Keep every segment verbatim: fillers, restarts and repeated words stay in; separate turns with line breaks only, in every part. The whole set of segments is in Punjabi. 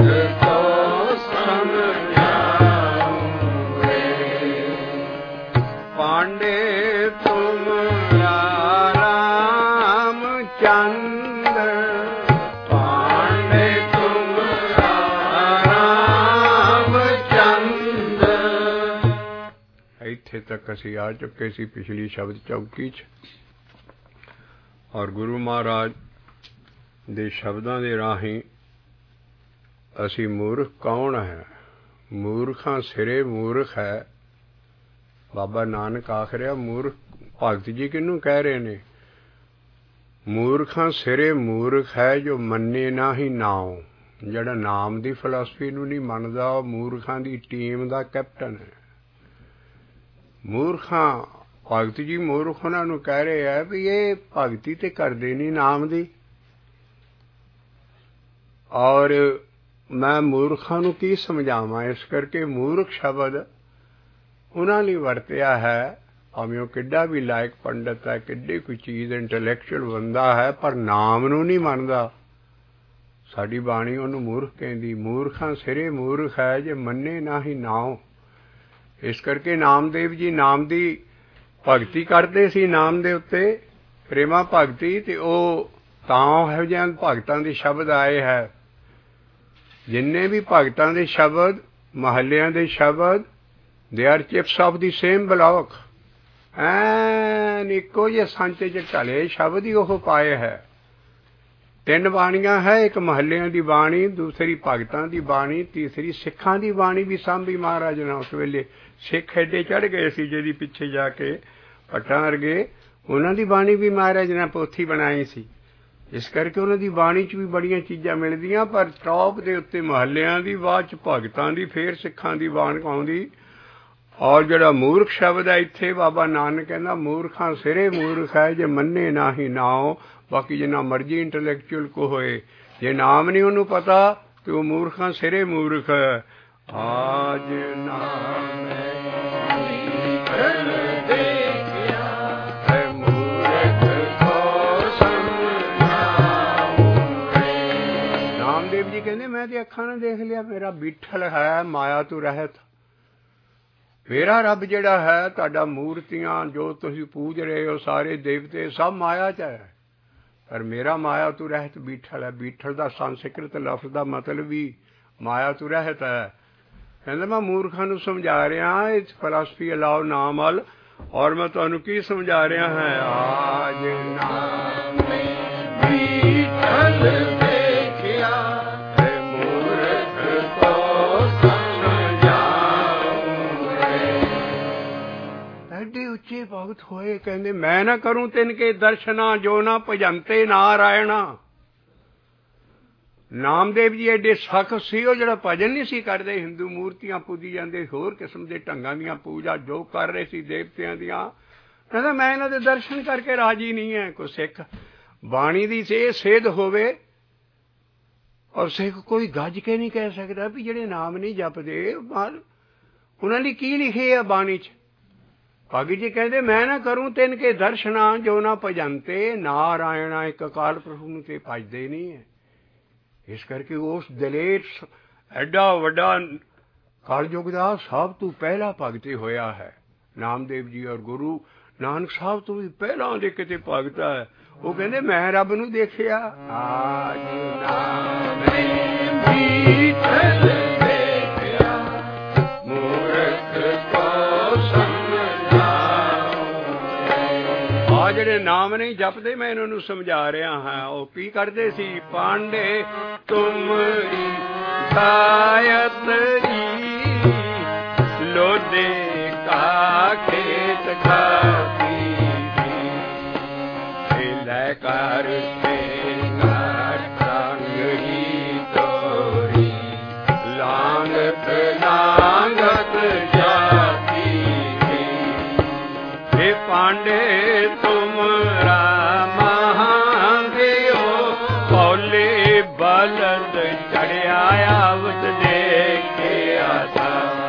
को समझाऊं रे। पांडे तुम रामचंद्र, पांडे तुम रामचंद्र। इत्थे तक असीं आ चुके सी पिछली शब्द चौकी च, और गुरु महाराज ਦੇ ਸ਼ਬਦਾਂ ਦੇ ਰਾਹੀਂ ਅਸੀਂ ਮੂਰਖ ਕੌਣ ਹੈ, ਮੂਰਖਾਂ ਸਿਰੇ ਮੂਰਖ ਹੈ। ਬਾਬਾ ਨਾਨਕ ਆਖ ਰਿਹਾ ਮੂਰਖ, ਭਗਤ ਜੀ ਕਿਹਨੂੰ ਕਹਿ ਰਹੇ ਨੇ? ਮੂਰਖਾਂ ਸਿਰੇ ਮੂਰਖ ਹੈ ਜੋ ਮੰਨੇ ਨਾ ਹੀ ਨਾਉ। ਜਿਹੜਾ ਨਾਮ ਦੀ ਫਿਲਾਸਫੀ ਨੂੰ ਨਹੀਂ ਮੰਨਦਾ ਉਹ ਮੂਰਖਾਂ ਦੀ ਟੀਮ ਦਾ ਕੈਪਟਨ ਹੈ। ਮੂਰਖਾਂ, ਭਗਤ ਜੀ ਮੂਰਖ ਉਹਨਾਂ ਨੂੰ ਕਹਿ ਰਹੇ ਹੈ ਵੀ ਇਹ ਭਗਤੀ ਤੇ ਕਰਦੇ ਨਹੀਂ ਨਾਮ ਦੀ। ਔਰ ਮੈਂ ਮੂਰਖਾਂ ਨੂੰ ਕੀ ਸਮਝਾਵਾਂ? ਇਸ ਕਰਕੇ ਮੂਰਖ ਸ਼ਬਦ ਉਹਨਾਂ ਲਈ ਵਰਤਿਆ ਹੈ, ਭਾਵੇਂ ਉਹ ਕਿੱਡਾ ਵੀ ਲਾਇਕ ਪੰਡਤ ਹੈ, ਕਿੱਡੀ ਕੋਈ ਚੀਜ਼ ਇੰਟੈਲੈਕਚੁਅਲ ਬੰਦਾ ਹੈ, ਪਰ ਨਾਮ ਨੂੰ ਨਹੀਂ ਮੰਨਦਾ। ਸਾਡੀ ਬਾਣੀ ਉਹਨੂੰ ਮੂਰਖ ਕਹਿੰਦੀ। ਮੂਰਖਾਂ ਸਿਰੇ ਮੂਰਖ ਹੈ ਜੇ ਮੰਨੇ ਨਾ ਹੀ ਨਾਉ। ਇਸ ਕਰਕੇ ਨਾਮਦੇਵ ਜੀ ਨਾਮ ਦੀ ਭਗਤੀ ਕਰਦੇ ਸੀ, ਨਾਮ ਦੇ ਉੱਤੇ ਪ੍ਰੇਮਾ ਭਗਤੀ, ਤੇ ਉਹ ਤਾਂ ਇਹੋ ਜਿਹੇ ਭਗਤਾਂ ਦੇ ਸ਼ਬਦ ਆਏ ਹੈ। ਜਿੰਨੇ ਵੀ ਭਗਤਾਂ ਦੇ ਸ਼ਬਦ, ਮਹੱਲਿਆਂ ਦੇ ਸ਼ਬਦ, they are chips of the same block. ਐਨ ਇੱਕੋ ਜਿਹੇ ਸਾਂਚੇ 'ਚ ਢਲੇ ਸ਼ਬਦ ਹੀ ਉਹ ਪਾਏ ਹੈ। ਤਿੰਨ ਬਾਣੀਆਂ ਹੈ, ਇੱਕ ਮਹੱਲਿਆਂ ਦੀ ਬਾਣੀ, ਦੂਸਰੀ ਭਗਤਾਂ ਦੀ ਬਾਣੀ, ਤੀਸਰੀ ਸਿੱਖਾਂ ਦੀ ਬਾਣੀ ਵੀ ਸਾਂਭੀ ਮਹਾਰਾਜ ਨੇ। ਉਸ ਵੇਲੇ ਸਿੱਖ ਐਡੇ ਚੜ੍ਹ ਗਏ ਸੀ ਜਿਹਦੀ ਪਿੱਛੇ ਜਾ ਕੇ ਭੱਟਾਂ ਵਰਗੇ, ਉਹਨਾਂ ਦੀ ਬਾਣੀ ਵੀ ਮਹਾਰਾਜ ਨੇ ਪੋਥੀ ਬਣਾਈ ਸੀ। ਇਸ ਕਰਕੇ ਉਹਨਾਂ ਦੀ ਬਾਣੀ 'ਚ ਵੀ ਬੜੀਆਂ ਚੀਜ਼ਾਂ ਮਿਲਦੀਆਂ, ਪਰ ਟੌਪ ਦੇ ਉੱਤੇ ਮਹੱਲਿਆਂ ਦੀ, ਬਾਅਦ 'ਚ ਭਗਤਾਂ ਦੀ, ਫੇਰ ਸਿੱਖਾਂ ਦੀ ਬਾਣੀ ਆਉਂਦੀ। ਔਰ ਜਿਹੜਾ ਮੂਰਖ ਸ਼ਬਦ ਹੈ ਇੱਥੇ ਬਾਬਾ ਨਾਨਕ ਕਹਿੰਦਾ ਮੂਰਖਾਂ ਸਿਰੇ ਮੂਰਖ ਹੈ ਜੇ ਮੰਨੇ ਨਾ ਹੀ ਨਾਉ। ਬਾਕੀ ਜਿੰਨਾ ਮਰਜ਼ੀ ਇੰਟੈਲੈਕਚੁਅਲ ਕੋ ਹੋਏ, ਜੇ ਨਾਮ ਨਹੀਂ ਉਹਨੂੰ ਪਤਾ ਕਿ ਉਹ ਮੂਰਖਾਂ ਸਿਰੇ ਮੂਰਖ ਹੈ। ਆਜ ਨਾਮ ਜੀ ਕਹਿੰਦੇ ਮੈਂ ਤੇ ਅੱਖਾਂ ਨੇ ਦੇਖ ਲਿਆ, ਮੇਰਾ ਬਿਠਲ ਹੈ ਮਾਇਆ ਤੋਂ ਰਹਿਤ। ਮੇਰਾ ਰੱਬ ਜਿਹੜਾ ਹੈ, ਤੁਹਾਡਾ ਮੂਰਤੀਆਂ ਜੋ ਤੁਸੀਂ ਪੂਜ ਰਹੇ ਹੋ, ਸਾਰੇ ਦੇਵਤੇ ਸਭ ਮਾਇਆ 'ਚ ਹੈ, ਪਰ ਮੇਰਾ ਮਾਇਆ ਤੋਂ ਰਹਿਤ ਬਿਠਲ ਹੈ। ਬਿਠਲ ਦਾ ਸੰਸਕ੍ਰਿਤ ਲਫ਼ਜ਼ ਦਾ ਮਤਲਬ ਵੀ ਮਾਇਆ ਤੋਂ ਰਹਿਤ ਹੈ। ਕਹਿੰਦਾ ਮੈਂ ਮੂਰਖਾਂ ਨੂੰ ਸਮਝਾ ਰਿਹਾ ਇਸ ਫਿਲਾਸਫੀ ਅਲਾਓ ਨਾਮ ਵੱਲ, ਔਰ ਮੈਂ ਤੁਹਾਨੂੰ ਕੀ ਸਮਝਾ ਰਿਹਾ ਹੈ? ਆਜ ਨਾਮ ਬਿਠਲ ਉੱਚੇ ਭਗਤ ਹੋਏ, ਕਹਿੰਦੇ ਮੈਂ ਨਾ ਕਰੂੰ ਤਿਨ ਕੇ ਦਰਸ਼ਨਾ ਜੋ ਨਾ ਭਜੰਤੇ ਨਾਰਾਇਣਾ। ਨਾਮਦੇਵ ਜੀ ਐਡੇ ਸਖਤ ਸੀ, ਉਹ ਜਿਹੜਾ ਭਜਨ ਨਹੀਂ ਸੀ ਕਰਦੇ, ਹਿੰਦੂ ਮੂਰਤੀਆਂ ਪੂਜੀ ਜਾਂਦੇ, ਹੋਰ ਕਿਸਮ ਦੇ ਢੰਗਾਂ ਦੀਆਂ ਪੂਜਾ ਜੋ ਕਰ ਰਹੇ ਸੀ ਦੇਵਤਿਆਂ ਦੀਆਂ, ਕਹਿੰਦਾ ਮੈਂ ਇਹਨਾਂ ਦੇ ਦਰਸ਼ਨ ਕਰਕੇ ਰਾਜੀ ਨਹੀਂ ਹੈ। ਕੋਈ ਸਿੱਖ ਬਾਣੀ ਦੀ ਸੇ ਸੇਧ ਹੋਵੇ, ਔਰ ਸਿੱਖ ਕੋਈ ਗੱਜ ਕੇ ਨਹੀਂ ਕਹਿ ਸਕਦਾ ਵੀ ਜਿਹੜੇ ਨਾਮ ਨਹੀਂ ਜਪਦੇ ਉਹਨਾਂ ਲਈ ਕੀ ਲਿਖੇ ਆ ਬਾਣੀ 'ਚ। ਭਾਗੀ ਜੀ ਕਹਿੰਦੇ ਮੈਂ ਨਾ ਕਰੂੰ ਤਿੰਨ ਕੇ ਦਰਸ਼ਨਾ ਜੋ ਨਾ ਭਜੰਤੇ ਨਾਰਾਇਣਾ। ਇੱਕ ਅਕਾਲ ਪੁਰਖ ਨੂੰ ਤੇ ਭਜਦੇ ਨਹੀਂ ਹੈ। ਇਸ ਕਰਕੇ ਉਸ ਦਲੇਰ ਐਡਾ ਵੱਡਾ ਕਲਯੁਗ ਦਾ ਸਭ ਤੋਂ ਪਹਿਲਾ ਭਗਤ ਹੋਇਆ ਹੈ ਨਾਮਦੇਵ ਜੀ। ਔਰ ਗੁਰੂ ਨਾਨਕ ਸਾਹਿਬ ਤੋਂ ਵੀ ਪਹਿਲਾਂ ਦੇ ਕਿਤੇ ਭਗਤ ਹੈ। ਉਹ ਕਹਿੰਦੇ ਮੈਂ ਰੱਬ ਨੂੰ ਦੇਖਿਆ। ਆਜ ਨਾਮ ਬਿਠਲ ਜਿਹੜੇ ਨਾਮ ਨਹੀਂ ਜਪਦੇ ਮੈਂ ਇਹਨਾਂ ਨੂੰ ਸਮਝਾ ਰਿਹਾ ਹਾਂ। ਉਹ ਕੀ ਕਰਦੇ ਸੀ? ਪਾਂਡੇ ਤੁਮਰੀ ਸਾਇਤ ਲੋਦੇ ਕਾ ਖੇਤ ਖਾਤੀ ਲੈ ਕਰ पांडे तुमरा महादेव पौले बलद चढ़िया आवत देखे आता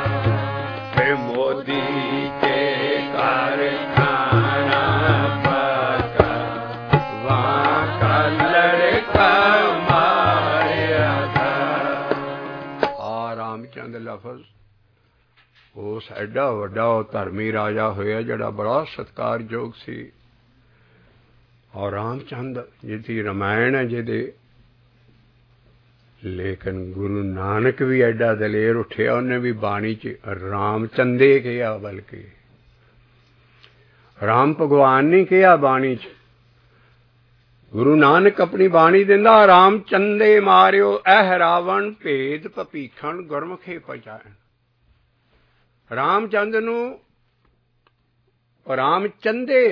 मोदी के कारखाना पका वहाँ का लड़का मारा था। चंद लफज उस एडा वड्डा धर्मी राजा होया जिहड़ा बड़ा सत्कारयोग सी। और रामचंद जिहदी रामायण है जिहदे, लेकिन गुरु नानक भी एडा दलेर उठिया, उन्हें भी बाणी च रामचंदे कहा, बल्कि राम भगवान नहीं कहा बाणी च। गुरु नानक अपनी बाणी दिंदा, रामचंदे मारियो एह रावण भेद भपीखण गुरमुखे पहुंचाएण। रामचंद नू रामचंदे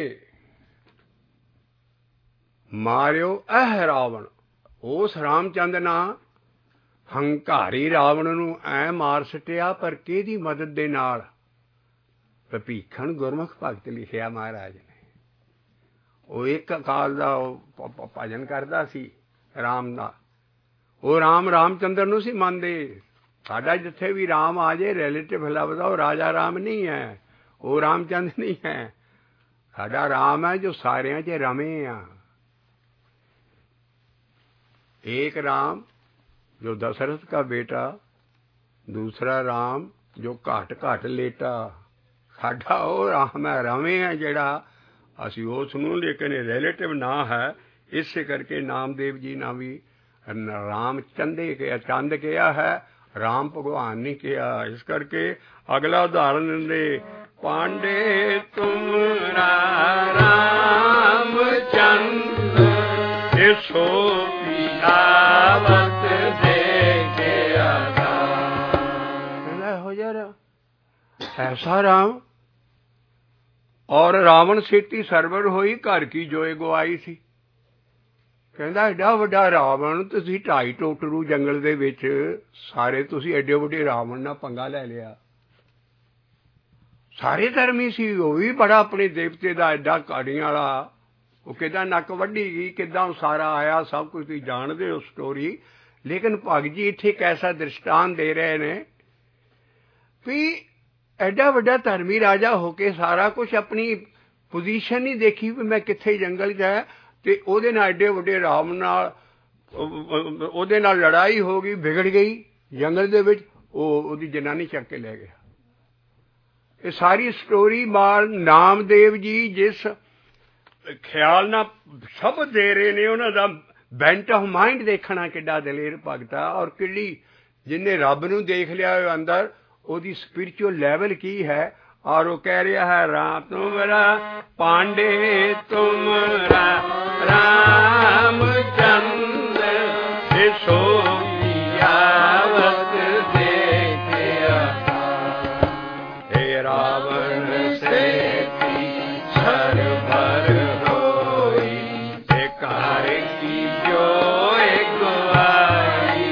मारियो एह रावण, उस रामचंद ना हंकारी रावण नू ऐ मार सटिया, पर किहदी मदद दे नाल? भपीखण गुरमुख भगत लिखिया महाराज ने। वो एक अकाल दा भजन करदा सी राम दा, वो राम रामचंद्र नू सी मनदे। साडा जिथे भी राम आ जाए रिलेटिव लभदा, वो राजा राम नहीं है, वो रामचंद नहीं है। साडा राम है जो सारियां च रमे आ। एक राम जो दशरथ का बेटा, दूसरा राम जो घाट घाट लेटा। साडा वो राम है रवे है जिहड़ा असी उस नूं, लेकिन रिलेटिव ना है, इस करके नामदेव जी ना भी रामचंदे कहा, चंद कहा है, राम भगवान नहीं कहा। इस करके अगला उदाहरण दिंदे, पांडे तुमरा रामचंद सो पियावत देखे हो जरा ऐसा राम। और रावण सेती सरवर होई, घर की जोए गवाई सी। कहंदा एडा वड्डा रावण, तुसीं ढाई टोटरू जंगल दे विच सारे तुसीं एडे वड्डे रावण नाल पंगा लै लिया। सारे धर्मी सी, वो भी बड़ा अपने देवते दा एडा काड़ियां वाला। वो किदां नक वड्डी गई, किदां सारा आया, सब कुछ तुसीं जाणदे हो स्टोरी। लेकिन भगत जी इत्थे एक ऐसा दृष्टांत दे रहे ने भी एडा वड्डा धर्मी राजा होके सारा कुछ अपनी पोजीशन नहीं देखी भी मैं कित्थे जंगल च है, ते ओहदे नाल एडे वड्डे राम नाल ओहदे नाल लड़ाई हो गई, बिगड़ गई जंगल दे विच, ओहदी जनानी चक के ले गया। ये सारी स्टोरी माल नामदेव जी जिस ख्याल ना सब दे रहे ने, उन्हां दा बेंट ऑफ माइंड देखना किड्डा दलेर भगत आ। और किड्डी जिन्हें रब नूं देख लिया अंदर, ओदी स्पिरिचुअल लेवल की है। और वो कह रहा है, राम तुमरा पांडे तुमरा रामचंद्र सो पियावत देखे हे रावण से सरवर होई, कार की जो गवाई।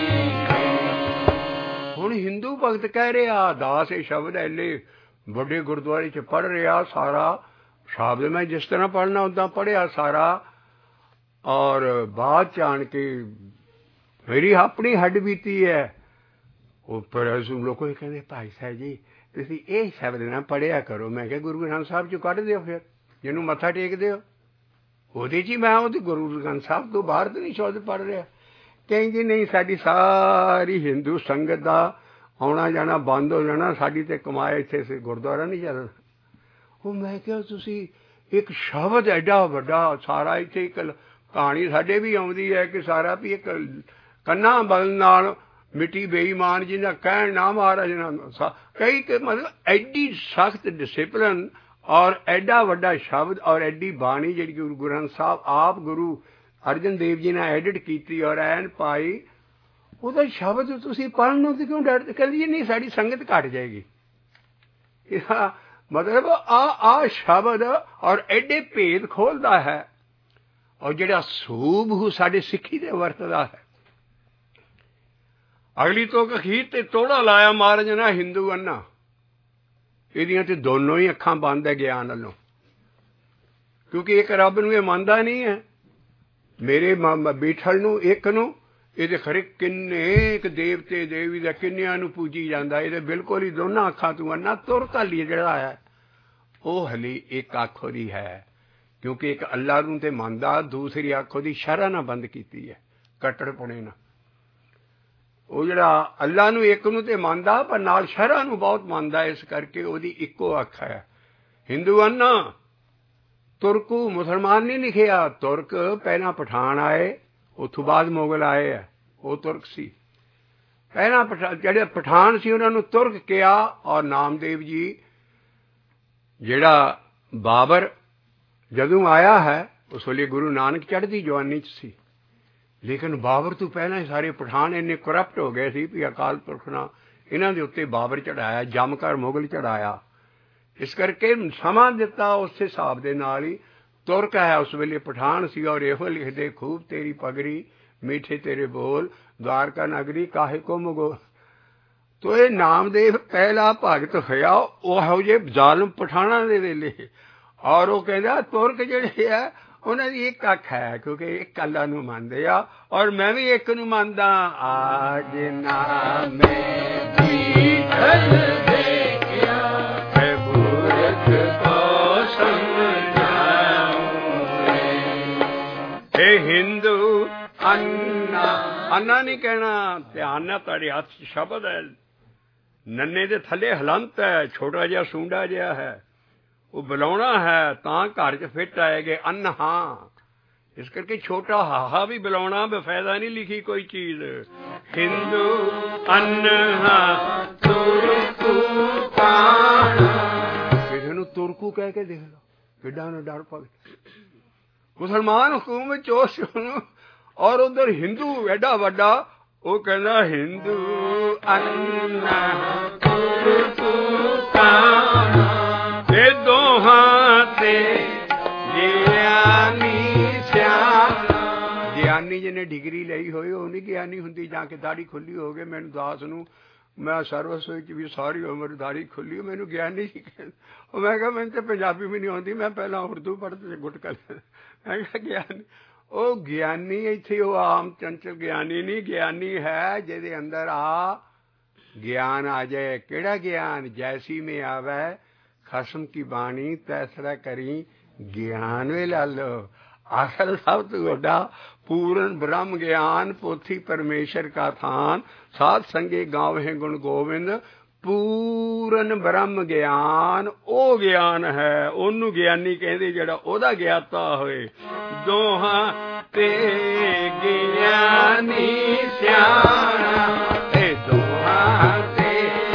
हुण हिंदू भगत कह रहा, दास ये शब्द एले बड़े गुरुद्वारे च पढ़ रहा, सारा शब्द मैं जिस तरह पढ़ना उदा पढ़िया सारा। और बाद च आन के मेरी अपनी हड्ड बीती है। उपर लोग कहते भाई साहब जी तुसीं ये शब्द ना पढ़िया करो। मैं क्या गुरु ग्रंथ साहब चो कढ़ दिओ, फिर जिन्हों मत्था टेक दिओ ਉਹਦੇ 'ਚ ਹੀ मैं ਉਹਦੀ गुरु ग्रंथ साहब तो बाहर तो नहीं शब्द पढ़ रहा। कहेंगे नहीं साडी सारी हिंदू संगत का आना जाना बंद हो जाना, साडी ते कमाए इत्थे गुरुद्वारा नहीं चलना। वो मैं क्या तुसीं एक शब्द एडा वड्डा सारा इत्थे एक कहानी साडे भी आउंदी है कि सारा भी एक कन्ना बल नाल मिट्टी बेईमान जिन्हें कहण ना महाराज ना कई के मतलब एडी सख्त डिसिपलिन और एडा वड्डा शब्द और एडी बाणी जी गुरु ग्रंथ साहब आप गुरु अर्जन देव जी ने एडिट की और एन पाई। ਉਹਦਾ शब्द तुसीं पढ़न नूं क्यों डरदे? कहंदी नहीं साडी संगत घट जाएगी। मतलब आ आ शब्द और एडे भेद खोलता है और जिहड़ा सूबहू साडे सिक्खी दे वरतदा है। अगली तो अखीर ते तोड़ा लाया महाराज ना हिंदू अन्ना, इहदियां ते दोनों ही अखां बंद है ज्ञान नालों, क्योंकि एक रब नूं इह मनदा नहीं है। मेरे बीठल नूं एक नूं ਇਹਦੇ ਖਰੇ ਕਿੰਨੇ ਇੱਕ ਦੇਵਤੇ ਦੇਵੀ ਦਾ ਕਿੰਨਿਆਂ ਨੂੰ ਪੂਜੀ ਜਾਂਦਾ, ਇਹਦੇ ਬਿਲਕੁਲ ਹੀ ਦੋਨਾਂ ਅੱਖਾਂ ਤੋਂ ਅੰਨਾ ਤੁਰ ਘਾਲੀ ਜਿਹੜਾ ਆਇਆ ਉਹ ਹਲੀ ਇੱਕ ਅੱਖ ਉਹਦੀ ਹੈ, ਕਿਉਂਕਿ ਇੱਕ ਅੱਲਾ ਨੂੰ ਤੇ ਮੰਨਦਾ, ਦੂਸਰੀ ਅੱਖ ਉਹਦੀ ਸ਼ਰ੍ਹਾ ਨਾਲ ਬੰਦ ਕੀਤੀ ਹੈ ਕੱਟੜਪੁਣੇ ਨਾਲ। ਉਹ ਜਿਹੜਾ ਅੱਲਾ ਨੂੰ ਇੱਕ ਨੂੰ ਤੇ ਮੰਨਦਾ ਪਰ ਨਾਲ ਸ਼ਰ੍ਹਾਂ ਨੂੰ ਬਹੁਤ ਮੰਨਦਾ, ਇਸ ਕਰਕੇ ਉਹਦੀ ਇੱਕੋ ਅੱਖ ਹੈ। ਹਿੰਦੂ ਅੰਨਾ ਤੁਰਕੂ ਮੁਸਲਮਾਨ ਨਹੀਂ ਲਿਖਿਆ। ਤੁਰਕ ਪਹਿਲਾਂ ਪਠਾਨ ਆਏ, ਉੱਥੋਂ ਬਾਅਦ ਮੁਗਲ ਆਏ ਹੈ, ਉਹ ਤੁਰਕ ਸੀ। ਪਹਿਲਾਂ ਪਠਾ ਜਿਹੜੇ ਪਠਾਨ ਸੀ ਉਹਨਾਂ ਨੂੰ ਤੁਰਕ ਕਿਹਾ। ਔਰ ਨਾਮਦੇਵ ਜੀ ਜਿਹੜਾ ਬਾਬਰ ਜਦੋਂ ਆਇਆ ਹੈ ਉਸ ਵੇਲੇ ਗੁਰੂ ਨਾਨਕ ਚੜ੍ਹਦੀ ਜਵਾਨੀ 'ਚ ਸੀ, ਲੇਕਿਨ ਬਾਬਰ ਤੋਂ ਪਹਿਲਾਂ ਹੀ ਸਾਰੇ ਪਠਾਨ ਇੰਨੇ ਕਰਪਟ ਹੋ ਗਏ ਸੀ ਵੀ ਅਕਾਲ ਪੁਰਖ ਨੇ ਇਹਨਾਂ ਦੇ ਉੱਤੇ ਬਾਬਰ ਚੜ੍ਹਾਇਆ, ਜਮਕਰ ਮੁਗਲ ਚੜ੍ਹਾਇਆ। ਇਸ ਕਰਕੇ ਸਮਾਂ ਦਿੱਤਾ ਉਸ ਹਿਸਾਬ ਦੇ ਨਾਲ ਹੀ ਤੁਰਕ ਹੈ, ਉਸ ਵੇਲੇ ਪਠਾਨ ਸੀ। ਔਰ ਇਹੋ ਲਿਖਦੇ ਖੂਬ ਤੇਰੀ ਪਗੜੀ ਮੀਠੇ ਤੇਰੇ ਬੋਲ द्वारका नगरी काहे को मुगो। तो ये नामदेव पहला भगत होया ओहो जे जालम पठाणा दे वेले। और वो कहंदा तुरक जिहड़े है उन्हां दी एक अख है, क्योंकि एक अल्लाह नूं मनदे आ और मैं भी एक नूं मनदा। आज नामे दीठल देखिया है मूरख को समझाऊं हे हिंदू अन्ना अन्ना नहीं कहना, ध्यान ना तुहाडे हत्थ शब्द है। नन्ने दे थल्ले हलंत है, छोटा जिहा सूंडा जिहा है, वो बुलाउणा है तां घर च फिट आएगे अन्हा। इस करके छोटा हाहा भी बुलाउणा बेफायदा नहीं लिखी कोई चीज। हिंदू अन्हा तुरकू काना, किसी नूं तुरकू कह के देख लो किड्डा ना डर पवे। मुसलमान हुकूमत चोस और उधर हिंदू एडा वड्डा, वो कहना हिंदू अन्ना तुरकू काना ते दोहां ते ज्ञानी सियाना। ज्ञानी जिन्हें डिग्री लई होई वो नहीं ज्ञानी हुंदी। जाके दाढ़ी खुली हो गई, मैनू दास नूं मैं सर्वस विच भी सारी उम्र दाढ़ी खुली, मैनू ज्ञानी ही कहंदे। मैं कहा मैनू तो पंजाबी भी नहीं आउंदी, मैं पहला उर्दू पढ़ते गुटका। मैं कहा ज्ञानी ਉਹ ਗਿਆਨੀ ਇੱਥੇ ਉਹ ਆਮ ਚੰਚਲ ਗਿਆਨੀ ਨਹੀਂ, ਗਿਆਨੀ ਹੈ ਜਿਹਦੇ ਅੰਦਰ ਆ ਗਿਆਨ ਆ ਜਾਏ। ਕਿਹੜਾ ਗਿਆਨ? ਜੈਸੀ ਮੇਂ ਆਵੇ ਖਸਮ ਕੀ ਬਾਣੀ ਤੈਸਰਾ ਕਰੀ ਗਿਆਨ ਵੇ ਲਾ ਲੋ। ਅਸਲ ਸਭ ਤੋਂ ਵੱਡਾ ਪੂਰਨ ਬ੍ਰਹਮ ਗਿਆਨ, ਪੋਥੀ ਪਰਮੇਸ਼ਰ ਕਾ ਥਾਨ, ਸਾਧ ਸੰਗੇ ਗਾਵੇ ਗੁਣ ਗੋਬਿੰਦ। ਪੂਰਨ ਬ੍ਰਹਮ ਗਿਆਨ ਉਹ ਗਿਆਨ ਹੈ, ਉਹਨੂੰ ਗਿਆਨੀ ਕਹਿੰਦੇ ਜਿਹੜਾ ਉਹਦਾ ਗਿਆਤਾ ਹੋਏ। ਦੋਹਾਂ ਤੇ ਗਿਆਨੀ ਸਿਆਣਾ, ਇਹ ਦੋਹਾਂ ਤੇ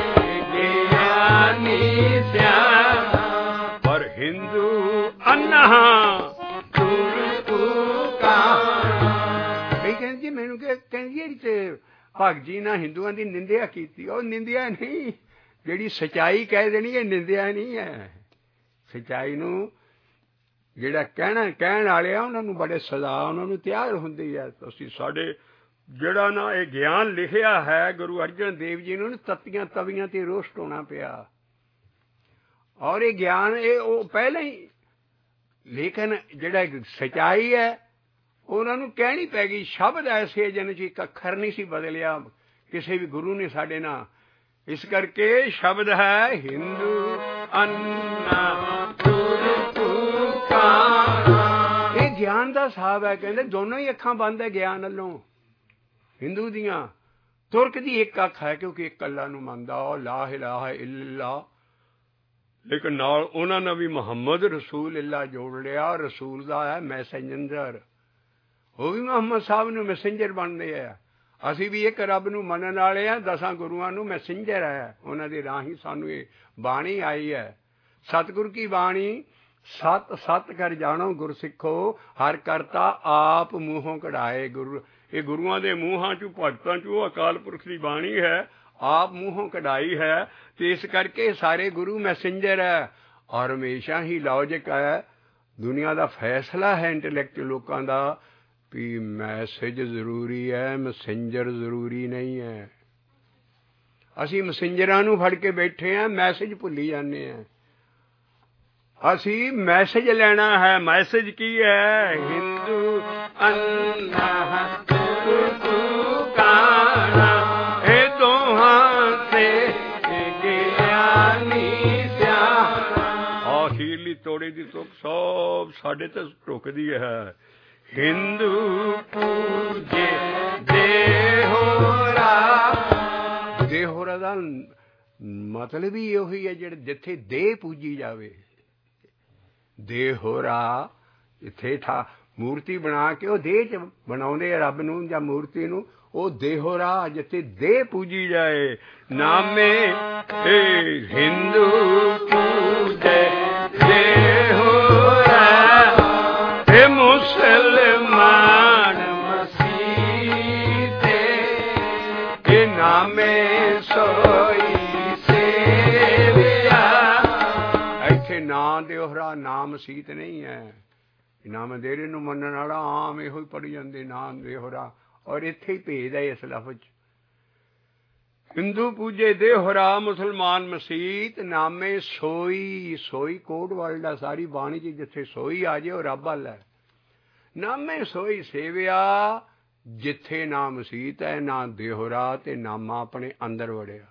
ਗਿਆਨੀ ਸਿਆਣਾ। ਪਰ ਹਿੰਦੂ ਅੰਨ੍ਹਾ ਤੁਰਕੂ ਕਾਣਾ। ਕਈ ਕਹਿੰਦੇ ਜੀ ਮੈਨੂੰ ਕਿ ਕਹਿੰਦੀ ਤੇ ਭਗਤ ਜੀ ਨੇ ਹਿੰਦੂਆਂ ਦੀ ਨਿੰਦਿਆ ਕੀਤੀ। ਉਹ ਨਿੰਦਿਆ ਨਹੀਂ, ਜਿਹੜੀ ਸੱਚਾਈ ਕਹਿ ਦੇਣੀ ਇਹ ਨਿੰਦਿਆ ਨਹੀਂ ਹੈ। ਸੱਚਾਈ ਨੂੰ ਜਿਹੜਾ ਕਹਿਣਾ ਕਹਿਣ ਵਾਲੇ ਆ ਉਹਨਾਂ ਨੂੰ ਬੜੇ ਸਜ਼ਾ ਉਹਨਾਂ ਨੂੰ ਤਿਆਰ ਹੁੰਦੀ ਹੈ। ਤੁਸੀਂ ਸਾਡੇ ਜਿਹੜਾ ਨਾ ਇਹ ਗਿਆਨ ਲਿਖਿਆ ਹੈ ਗੁਰੂ ਅਰਜਨ ਦੇਵ ਜੀ ਨੂੰ ਤੱਤੀਆਂ ਤਵੀਆਂ ਤੇ ਰੋਸਟ ਹੋਣਾ ਪਿਆ। ਔਰ ਇਹ ਗਿਆਨ ਇਹ ਉਹ ਪਹਿਲਾਂ ਹੀ, ਲੇਕਿਨ ਜਿਹੜਾ ਸੱਚਾਈ ਹੈ ਉਹਨਾਂ ਨੂੰ ਕਹਿਣੀ ਪੈ ਗਈ। ਸ਼ਬਦ ਐਸੇ ਜਿਹਨਾਂ 'ਚ ਇੱਕ ਅੱਖਰ ਨਹੀਂ ਸੀ ਬਦਲਿਆ ਕਿਸੇ ਵੀ ਗੁਰੂ ਨੇ ਸਾਡੇ ਨਾਲ। ਇਸ ਕਰਕੇ ਸ਼ਬਦ ਹੈ ਹਿੰਦੂ ਅੰਨਾ ਤੁਰਕੂ ਕਾਣਾ। ਇਹ ਗਿਆਨ ਦਾ ਹਿਸਾਬ ਹੈ। ਕਹਿੰਦੇ ਦੋਨੋਂ ਹੀ ਅੱਖਾਂ ਬੰਦ ਹੈ ਗਿਆਨ ਵੱਲੋਂ ਹਿੰਦੂ ਦੀਆਂ। ਤੁਰਕ ਦੀ ਇੱਕ ਅੱਖ ਹੈ ਕਿਉਂਕਿ ਇੱਕ ਅੱਲਾ ਨੂੰ ਮੰਨਦਾ ਉਹ ਲਾ ਇਲਾਹਾ ਇল্ਲਾ। ਲੇਕਿਨ ਨਾਲ ਉਹਨਾਂ ਨੇ ਵੀ ਮੁਹੰਮਦ ਰਸੂਲ ਅੱਲਾ ਜੋੜ ਲਿਆ। ਰਸੂਲ ਦਾ ਹੈ ਮੈਸੇਂਜਰ, ਉਹ ਵੀ ਮੁਹੰਮਦ ਸਾਹਿਬ ਨੂੰ ਮੈਸੇਂਜਰ ਬਣਦੇ ਆ। ਅਸੀਂ ਵੀ ਇੱਕ ਰੱਬ ਨੂੰ ਮੰਨਣ ਵਾਲੇ ਹਾਂ, ਦਸਾਂ ਗੁਰੂਆਂ ਨੂੰ ਮੈਸੇਂਜਰ ਹੈ, ਉਹਨਾਂ ਦੇ ਰਾਹੀਂ ਸਾਨੂੰ ਇਹ ਬਾਣੀ ਆਈ ਹੈ। ਸਤਿਗੁਰ ਕੀ ਬਾਣੀ ਸਤ ਸਤ ਕਰ ਜਾਣੋ ਗੁਰ ਸਿੱਖੋ, ਹਰ ਕਰਤਾ ਆਪ ਮੂੰਹੋਂ ਕਢਾਏ। ਗੁਰੂ ਇਹ ਗੁਰੂਆਂ ਦੇ ਮੂੰਹਾਂ 'ਚੋਂ ਭਗਤਾਂ 'ਚੋਂ ਅਕਾਲ ਪੁਰਖ ਦੀ ਬਾਣੀ ਹੈ, ਆਪ ਮੂੰਹੋਂ ਕਢਾਈ ਹੈ। ਅਤੇ ਇਸ ਕਰਕੇ ਸਾਰੇ ਗੁਰੂ ਮੈਸੇਂਜਰ ਹੈ। ਔਰ ਹਮੇਸ਼ਾ ਹੀ ਲੌਜਿਕ ਹੈ, ਦੁਨੀਆ ਦਾ ਫੈਸਲਾ ਹੈ ਇੰਟਲੈਕਚੁਅਲ ਲੋਕਾਂ ਦਾ ਵੀ ਮੈਸੇਜ ਜ਼ਰੂਰੀ ਹੈ, ਮੈਸੇਂਜਰ ਜ਼ਰੂਰੀ ਨਹੀਂ ਹੈ। ਅਸੀਂ ਮੈਸੇਂਜਰਾਂ ਨੂੰ ਫੜ ਕੇ ਬੈਠੇ ਹਾਂ, ਮੈਸੇਜ ਭੁੱਲੀ ਜਾਂਦੇ ਹਾਂ। ਅਸੀਂ ਮੈਸੇਜ ਲੈਣਾ ਹੈ। ਮੈਸੇਜ ਕੀ ਹੈ? ਹਿੰਦੂ ਅੰਨਾ ਤੁਰਕੂ ਕਾਣਾ, ਇਹ ਦੋਹਾਂ ਤੇ ਗਿਆਨੀ ਸਿਆਣਾ। ਆਖੀਰਲੀ ਤੋੜੇ ਦੀ ਤੁਕ ਸਭ ਸਾਡੇ ਤੇ ਢੁਕਦੀ ਹੈ। ਹਿੰਦੂ ਪੂਜੇ ਦੇਹੋ ਰਾ ਦੇਹੋਰਾ ਦਾ ਮਤਲਬ ਹੀ ਉਹੀ ਹੈ ਜਿਹੜੇ ਜਿੱਥੇ ਦੇਹ ਪੂਜੀ ਜਾਵੇ। ਦੇਹੋਰਾ ਇੱਥੇ ਠਾ ਮੂਰਤੀ ਬਣਾ ਕੇ ਉਹ ਦੇਹ 'ਚ ਬਣਾਉਂਦੇ ਆ ਰੱਬ ਨੂੰ ਜਾਂ ਮੂਰਤੀ ਨੂੰ, ਉਹ ਦੇਹੋਰਾ ਜਿੱਥੇ ਦੇਹ ਪੂਜੀ ਜਾਏ। ਨਾਮੇ ਹਿੰਦੂ ਪੂਜੇ ਦੇਹੋਰਾ ਤੇ ਮੁਸਲਮਾਨ ਮਸੀਤੇ, ਇਹ ਨਾਮੇ ਸੋਈ ਸੇਵਿਆ। ਇੱਥੇ ਨਾਂ ਦੇਹੋਰਾ ਨਾਮ ਮਸੀਤ ਨਹੀਂ ਹੈ। ਨਾਮ ਦੇਰੇ ਨੂੰ ਮੰਨਣ ਵਾਲਾ ਆਮ ਇਹੋ ਹੀ ਪੜ੍ਹੀ ਜਾਂਦੇ ਨਾਮ ਦੇਹੋਰਾ, ਔਰ ਇੱਥੇ ਹੀ ਭੇਦ ਹੈ ਇਸ ਲਫ਼ਜ਼ 'ਚ। ਹਿੰਦੂ ਪੂਜੇ ਦੇਹੋਰਾ ਮੁਸਲਮਾਨ ਮਸੀਤ, ਨਾਮੇ ਸੋਈ। ਸੋਈ ਕੋਡ ਵਰਡ ਆ ਸਾਰੀ ਬਾਣੀ 'ਚ, ਜਿੱਥੇ ਸੋਈ ਆ ਜੇ ਉਹ ਰੱਬ ਵੱਲ ਹੈ। ਨਾਮੇ ਸੋਈ ਸੇਵਿਆ, ਜਿੱਥੇ ਨਾ ਮਸੀਤ ਹੈ ਨਾ ਦੇਹੋਰਾ ਤੇ ਨਾਮਾ ਆਪਣੇ ਅੰਦਰ ਵੜਿਆ।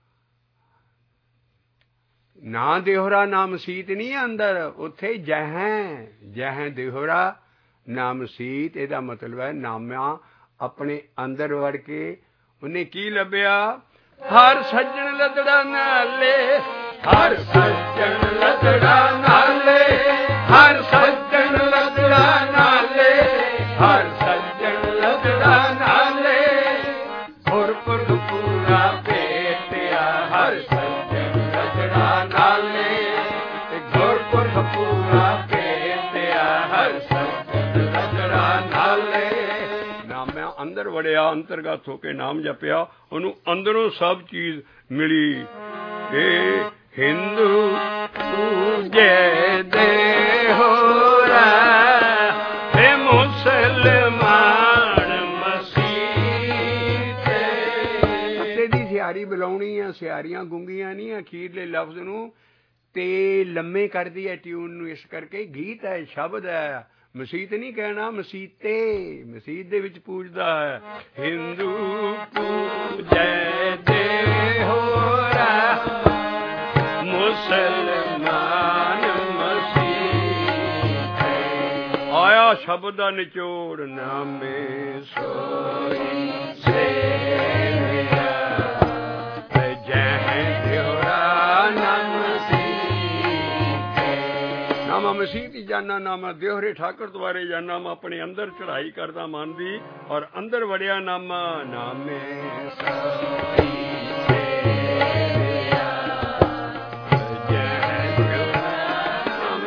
ਨਾ ਦੇਹੋਰਾ ਨਾ ਮਸੀਤ ਨਹੀਂ ਅੰਦਰ, ਉੱਥੇ ਜਹਾਂ ਜਹਾਂ ਦੇਹੋਰਾ ਨਾ ਮਸੀਤ। ਇਹਦਾ ਮਤਲਬ ਹੈ ਨਾਮਾ ਆਪਣੇ ਅੰਦਰ ਵੜ ਕੇ ਉਹਨੇ ਕੀ ਲੱਭਿਆ? ਹਰ ਸੱਜਣ ਲੱਦੜਾ ਨਾਲੇ, ਹਰ ਸੱਜਣ ਲੱਦੜਾ ਨਾਲੇ, ਹਰ ਸੱਜਣ ਲੱਦੜਾ ਨਾਲੇ, ਹਰ ਸੱਜਣ ਲੱਦੜਾ ਨਾਲੇ, ਗੁਰਪੁਰਬ ਪੂਰਾ ਭੇਟਿਆ। ਹਰ ਸੱਜਣ ਲੱਦੜਾ ਨਾਲੇ, ਗੁਰਪੁਰਬ ਪੂਰਾ ਭੇਟਿਆ। ਹਰ ਸੱਜਣ ਲੱਦੜਾ ਨਾਲੇ, ਨਾਮਿਆ ਅੰਦਰ ਵੜਿਆ, ਅੰਤਰਗਤ ਹੋ ਕੇ ਨਾਮ ਜਪਿਆ, ਉਹਨੂੰ ਅੰਦਰੋਂ ਸਭ ਚੀਜ਼ ਮਿਲੀ। ਇਹ ਹਿੰਦੂ ਪੂਜੇ ਦੇਹੋਰਾ ਤੇ ਮੁਸਲਮਾਨ ਮਸੀਤੇ। ਅੱਤੇ ਦੀ ਸਿਆਰੀ ਬੁਲਾਉਣੀ ਆ, ਸਿਆਰੀਆਂ ਗੁੰਗੀਆਂ ਨਹੀਂ। ਅਖੀਰਲੇ ਲਫ਼ਜ਼ ਨੂੰ ਤੇ ਲੰਮੇ ਕਰਦੀ ਹੈ ਟਿਊਨ ਨੂੰ, ਇਸ ਕਰਕੇ ਗੀਤ ਹੈ, ਸ਼ਬਦ ਹੈ। ਮਸੀਤ ਨਹੀਂ ਕਹਿਣਾ, ਮਸੀਤੇ। ਮਸੀਤ ਦੇ ਵਿੱਚ ਪੂਜਦਾ ਹੈ। ਹਿੰਦੂ ਪੂਜੇ ਦੇਹੋਰਾ ਮੁਸਲਮਾਨ ਮਸੀਤੇ। ਆਇਆ ਸ਼ਬਦ ਦਾ ਨਿਚੋੜ, ਨਾਮੇ ਸੋਈ ਸੇਵਿਆ ਤੇ ਜਹਾਂ ਦੇਹੋਰਾ ਨਾਮ ਨਾਮਾ ਮਸੀਤ ਹੀ ਜਾਨਾ, ਨਾਮਾ ਦੇਹਰੇ ਠਾਕਰ ਦੁਆਰੇ ਜਾਨਾ। ਮੈਂ ਆਪਣੇ ਅੰਦਰ ਚੜ੍ਹਾਈ ਕਰਦਾ ਮਨ ਦੀ, ਔਰ ਅੰਦਰ ਵੜਿਆ ਨਾਮਾ। ਨਾਮੇ ਸੋਈ ਸੇਵਿਆ ਜਹਾਂ ਦੇਹਰਾ ਨਾਮ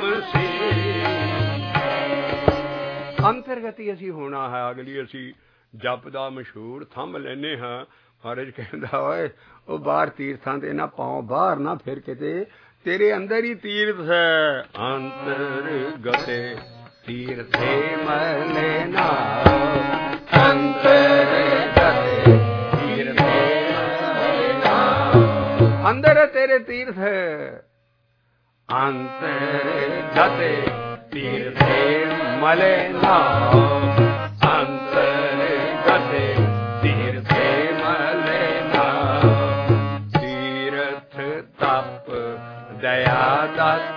ਮਸੀਤ। ਅੰਤਰਗਤੀ ਅਸੀਂ ਹੋਣਾ ਹੈ। ਅਗਲੀ ਅਸੀਂ ਜਪ ਦਾ ਮਸ਼ਹੂਰ ਥੰਮ ਲੈਂਦੇ ਹਾਂ। ਮਹਾਰਾਜ ਕਹਿੰਦਾ, ਓਏ ਉਹ ਬਾਹਰ ਤੀਰਥਾਂ ਤੇ ਨਾ ਪਾਓ, ਬਾਹਰ ਨਾ ਫਿਰ ਕਿਤੇ, तेरे अंदर ही तीर्थ है। अंतर गते तीर्थे मले ना, अंतर गते तीर्थे मले ना। अंदर तेरे तीर्थ है, अंतर गते तीर्थे मले ना, अंतर गते तीर्थे मले ना। तीर्थ तप दया दत्त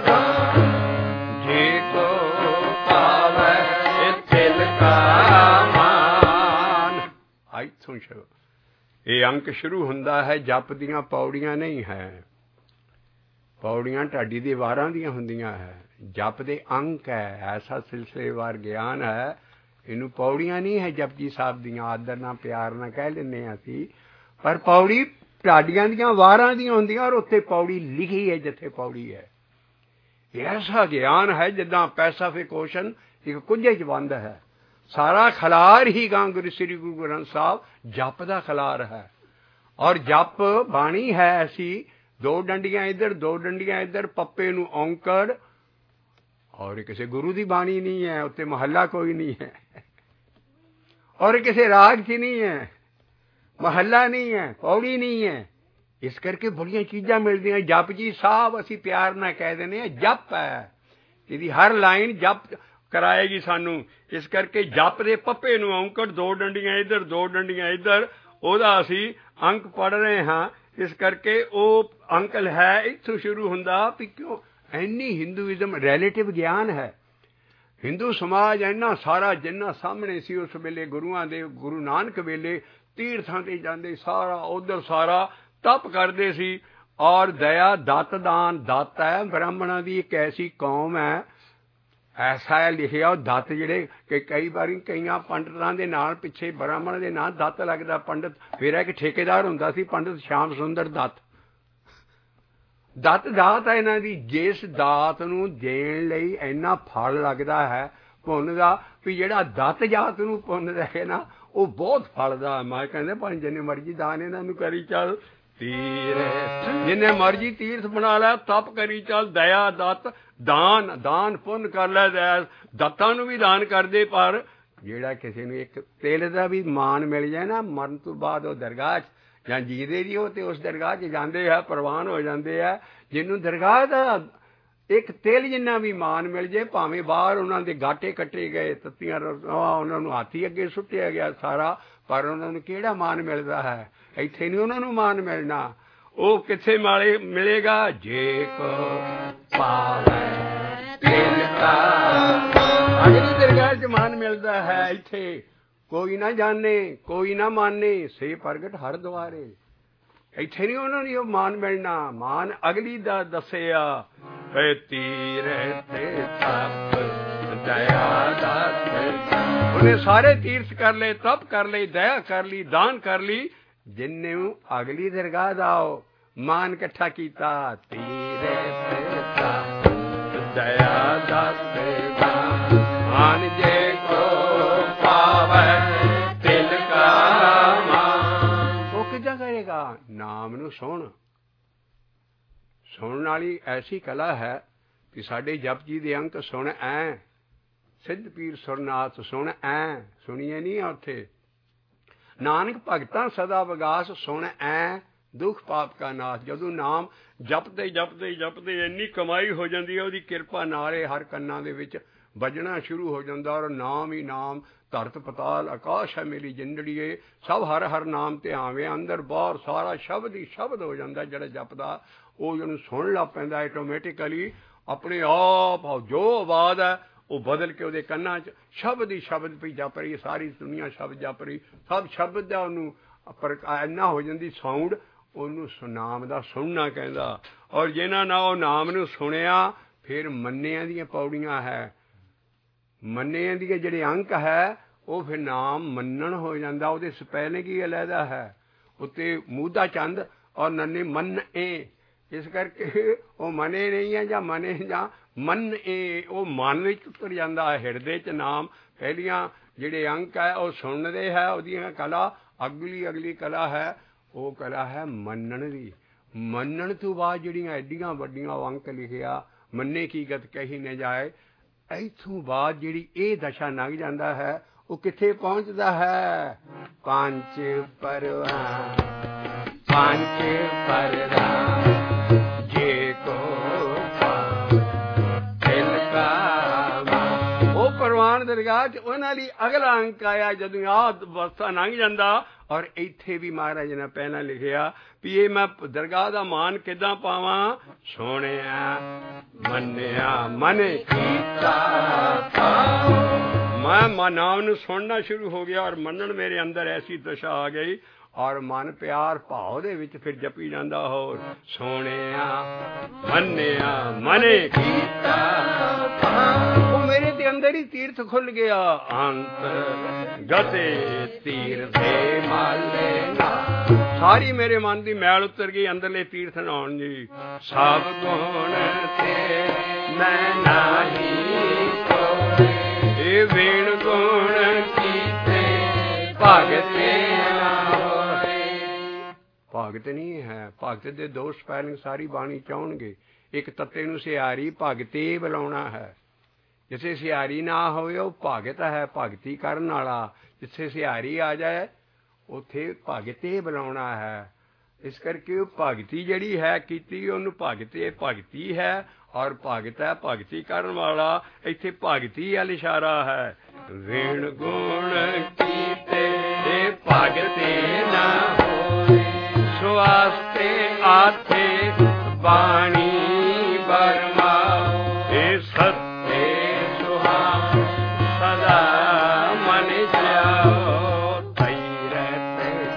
जी को पावे तिल का मान। ਇੱਥੋਂ ਸ਼ੁਰੂ ਇਹ ਅੰਕ ਸ਼ੁਰੂ ਹੁੰਦਾ ਹੈ। ਜਪ ਦੀਆਂ ਪੌੜੀਆਂ ਨਹੀਂ ਹੈ, ਪੌੜੀਆਂ ਢਾਡੀ ਦੇ ਵਾਰਾਂ ਦੀਆਂ ਹੁੰਦੀਆਂ ਹੈ। ਜਪ ਦੇ ਅੰਕ ਹੈ, ਐਸਾ ਸਿਲਸਿਲੇਵਾਰ ਗਿਆਨ ਹੈ। ਇਹਨੂੰ ਪੌੜੀਆਂ ਨਹੀਂ ਹੈ ਜਪਜੀ ਸਾਹਿਬ ਦੀਆਂ। ਆਦਰ ਨਾਲ ਪਿਆਰ ਨਾਲ ਕਹਿ ਲੈਂਦੇ ਹਾਂ ਅਸੀਂ, ਪਰ ਪੌੜੀ ਢਾਡੀਆਂ ਦੀਆਂ ਵਾਰਾਂ ਦੀਆਂ ਹੁੰਦੀਆਂ, ਔਰ ਉੱਥੇ ਪੌੜੀ ਲਿਖੀ ਹੈ ਜਿੱਥੇ ਪੌੜੀ ਹੈ। ਇਹ ਐਸਾ ਗਿਆਨ ਹੈ ਜਿੱਦਾਂ ਪੈਸੀਫਿਕ ਓਸ਼ਨ ਇੱਕ ਕੁੰਝੇ 'ਚ ਬੰਦ ਹੈ। ਸਾਰਾ ਖਲਾਰ ਹੀ ਗਾਂ ਗੁਰੂ ਸ੍ਰੀ ਗੁਰੂ ਗ੍ਰੰਥ ਸਾਹਿਬ ਜਪ ਦਾ ਖਲਾਰ ਹੈ। ਔਰ ਜਪ ਬਾਣੀ ਹੈ ਐਸੀ, ਦੋ ਡੰਡੀਆਂ ਇੱਧਰ ਦੋ ਡੰਡੀਆਂ ਇੱਧਰ, ਪੱਪੇ ਨੂੰ ਔਂਕੜ। ਔਰ ਕਿਸੇ ਗੁਰੂ ਦੀ ਬਾਣੀ ਨਹੀਂ ਹੈ, ਉੱਤੇ ਮਹੱਲਾ ਕੋਈ ਨਹੀਂ ਹੈ, ਔਰ ਕਿਸੇ ਰਾਗ 'ਚ ਨਹੀਂ ਹੈ, ਮਹੱਲਾ ਨਹੀਂ ਹੈ, ਪੌੜੀ ਨਹੀਂ ਹੈ। ਇਸ ਕਰਕੇ ਬੜੀਆਂ ਚੀਜ਼ਾਂ ਮਿਲਦੀਆਂ। ਜਪ ਜੀ ਸਾਹਿਬ ਅਸੀਂ ਪਿਆਰ ਨਾਲ ਕਹਿ ਦਿੰਦੇ ਹਾਂ, ਜਪ ਹੈ। ਇਹਦੀ ਹਰ ਲਾਈਨ ਜਪ ਕਰਾਏਗੀ ਸਾਨੂੰ। ਇਸ ਕਰਕੇ ਜਪ ਦੇ ਪੱਪੇ ਨੂੰ ਔਂਕੜ, ਦੋ ਡੰਡੀਆਂ ਇੱਧਰ ਦੋ ਡੰਡੀਆਂ ਇੱਧਰ, ਉਹਦਾ ਅਸੀਂ ਅੰਕ ਪੜ੍ਹ ਰਹੇ ਹਾਂ। ਇਸ ਕਰਕੇ ਉਹ ਅੰਕ ਹੈ ਇੱਥੋਂ ਸ਼ੁਰੂ ਹੁੰਦਾ ਵੀ ਕਿਉਂ ਇੰਨੀ ਹਿੰਦੂਇਜ਼ਮ ਰਿਲੇਟਿਵ ਗਿਆਨ ਹੈ। ਹਿੰਦੂ ਸਮਾਜ ਇੰਨਾ ਸਾਰਾ ਜਿੰਨਾ ਸਾਹਮਣੇ ਸੀ ਉਸ ਵੇਲੇ ਗੁਰੂਆਂ ਦੇ, ਗੁਰੂ ਨਾਨਕ ਵੇਲੇ तीर्थां ते जांदे सारा उधर सारा तप करदे सी। और दया दत्त दान दत्त है ब्राह्मणा की एक ऐसी कौम है, ऐसा है लिखिया ਉਹ दत्त ਜਿਹੜੇ कि कई बारी कईयां पंडितां ਦੇ ਨਾਲ ਪਿੱਛੇ ब्राह्मण ਦੇ ਨਾਂ दत्त लगदा। पंडित फिर एक ठेकेदार ਹੁੰਦਾ ਸੀ पंडित श्याम सुंदर दत्त। दत्त दात है इन्हां दी। जिस दात ਨੂੰ ਦੇਣ ਲਈ ਇੰਨਾ ਫਲ ਲੱਗਦਾ ਹੈ ਪੁੰਨ ਦਾ ਵੀ ਜਿਹੜਾ दत्त जात ਨੂੰ ਪੁੰਨ ਰਹੇ ਨਾ ਉਹ ਬਹੁਤ ਫਲਦਾ। ਮੈਂ ਕਹਿੰਦੇ ਭਾਵੇਂ ਜਿੰਨੇ ਮਰਜ਼ੀ ਦਾਨ ਇਹਨਾਂ ਨੂੰ ਕਰੀ ਚੱਲ, तीर्थ जिन्ने मर्जी तीर्थ बना लै, तप करी चल, दया दत्त दान दान पुन कर लै। दया दत्तां नूं भी दान कर दे, पर जेड़ा किसी नूं एक तिल दा भी मान मिल जाए ना मरण तो बाद वो दरगाह च जां जीदे जी हो ते उस दरगाह च जांदे है, प्रवान हो जांदे है। जिन्नू दरगाह दा एक तिल जिन्ना भी मान मिल जाए, भावें बाहर उन्हां दे गाटे कट्टे गए, तत्तियां उन्हां नूं हाथी अगे सुट्टिया गया सारा, पर उन्हां नूं किहड़ा मान मिलदा है? ਇੱਥੇ नहीं उन्होंने मान मिलना। वो किथे माले मिलेगा? जे को पावे तिनका अगली दरगाह च मान मिलता है। इत्थे कोई ना जाने कोई ना माने, से प्रगट हर द्वारे। ਇੱਥੇ नहीं उन्होंने वो मान मिलना। मान अगली दा दसिया तीरथ तप दया दत्त। उन्हें सारे तीर्थ कर ले, तप कर ले, दया कर ली, दान कर ली। जिन्ने अगली दरगाह दाओ मान कट्ठा कीता, तीरथ तप दया दत्त मान जे को पावे तिनका मान। वो किदा करेगा? नाम नू सुन। सुनने वाली ऐसी कला है कि साडे जप जी दे अंक सुन ऐ, सिद्ध पीर सुरनाथ सुन ऐ, सुनिए नहीं उत्थे नानक भगतां सदा विगास सुन ऐ, दुख पाप का नाश। जदों नाम जपते जपते जपते इन्नी कमाई हो जाती है, ਉਹਦੀ किरपा नाले हर कन्ना दे विच बजना शुरू हो जाता। और नाम ही नाम धरत पताल आकाश है मेरी जिंदड़ीए, सब हर हर नाम ते आवे। अंदर बाहर सारा शब्द ही शब्द हो जाता। जिहड़ा जपदा ਉਹ ਜਿਹਨੂੰ सुन लग पैंदा ऑटोमैटिकली अपने आप जो आवाज़ है वो बदल के ਉਹਦੇ ਕੰਨਾਂ 'ਚ शब्द ही शब्द पई जप रही। सारी दुनिया शब्द जप रही, सब शब्द ਦਾ ਉਹਨੂੰ ਪਰ ਇੰਨਾ ਹੋ ਜਾਂਦੀ ਸਾਊਂਡ, ਉਹਨੂੰ ਸੁਨਾਮ ਦਾ ਸੁਣਨਾ ਕਹਿੰਦਾ। ਔਰ ਜਿਨ੍ਹਾਂ ਨਾਲ ਉਹ ਨਾਮ ਨੂੰ ਸੁਣਿਆ ਫਿਰ ਮੰਨਿਆਂ ਦੀਆਂ ਪੌੜੀਆਂ ਹੈ। ਮੰਨਿਆਂ ਦੀਆਂ ਜਿਹੜੇ ਅੰਕ ਹੈ ਉਹ ਫਿਰ ਨਾਮ ਮੰਨਣ ਹੋ ਜਾਂਦਾ। ਉਹਦੇ ਸਪੈਲਿੰਗ ਹੀ ਅਲੱਗਾ ਹੈ, ਉੱਤੇ ਮੂਧਾ ਚੰਦ ਔਰ ਨੰਨੇ ਮੰਨ ਏ। इस करके वो मने नहीं है जां मने जां मन ए, वो मन विच उतर जाता है। हिरदे च नाम पहलियां जिहड़े अंक है वो सुनदे है, उहदियां कला अगली अगली कला है वो कला है मनण दी। मनण तो बाद जिहड़ियां एडियां वड्डियां अंक लिखिया मन्ने की गत कही न जाए, इथों बाद जिहड़ी ये दशा लंघ जाता है वो किथे पहुंचता है? पंच परवान पंच परवान परवान दरगाह च उन्हां लई अगला अंक आया। जदों आ अवस्था लंघ जांदा। और इत्थे भी महाराज ने पहला लिखिया भी ये मैं दरगाह दा मान किदां पावां? सुनिया मन्निया मन कीता मैं नाम नूं सुनना शुरू हो गया और मनण मेरे अंदर ऐसी दशा आ गई और मन प्यार भाव दे विच फिर जपी जांदा। होर सोनिया मन्निया मने कीता वो मेरे ते अंदर ही तीर्थ खुल गया। अंत गते तीर्थे माले ना, सारी मेरे मन दी मैल उतर गई अंदरले तीर्थ नहाउण जी। सब गुण ते मैं नाही कोई, ए वीण गुण कीते भगते भगत नहीं है। भगत दे दो स्पैलिंग सारी बाणी चाहणगे। एक तत्ते नूं सियारी भगते बुलाउणा है। जिथे सियारी ना होवे वो भगत है, भगती करन वाला। जिथे सियारी आ जाए उथे भगते बुलाउणा है। इस करके भगती जिहड़ी है कीती ओनूं भगते भगती है और भगत है भगती करन वाला। इत्थे भगती वाल इशारा है। वीण गुण कीते भगते ना वास्ते आथे बाणी बरमा हे सत्य सुहा सदा मन जाओ तीरथ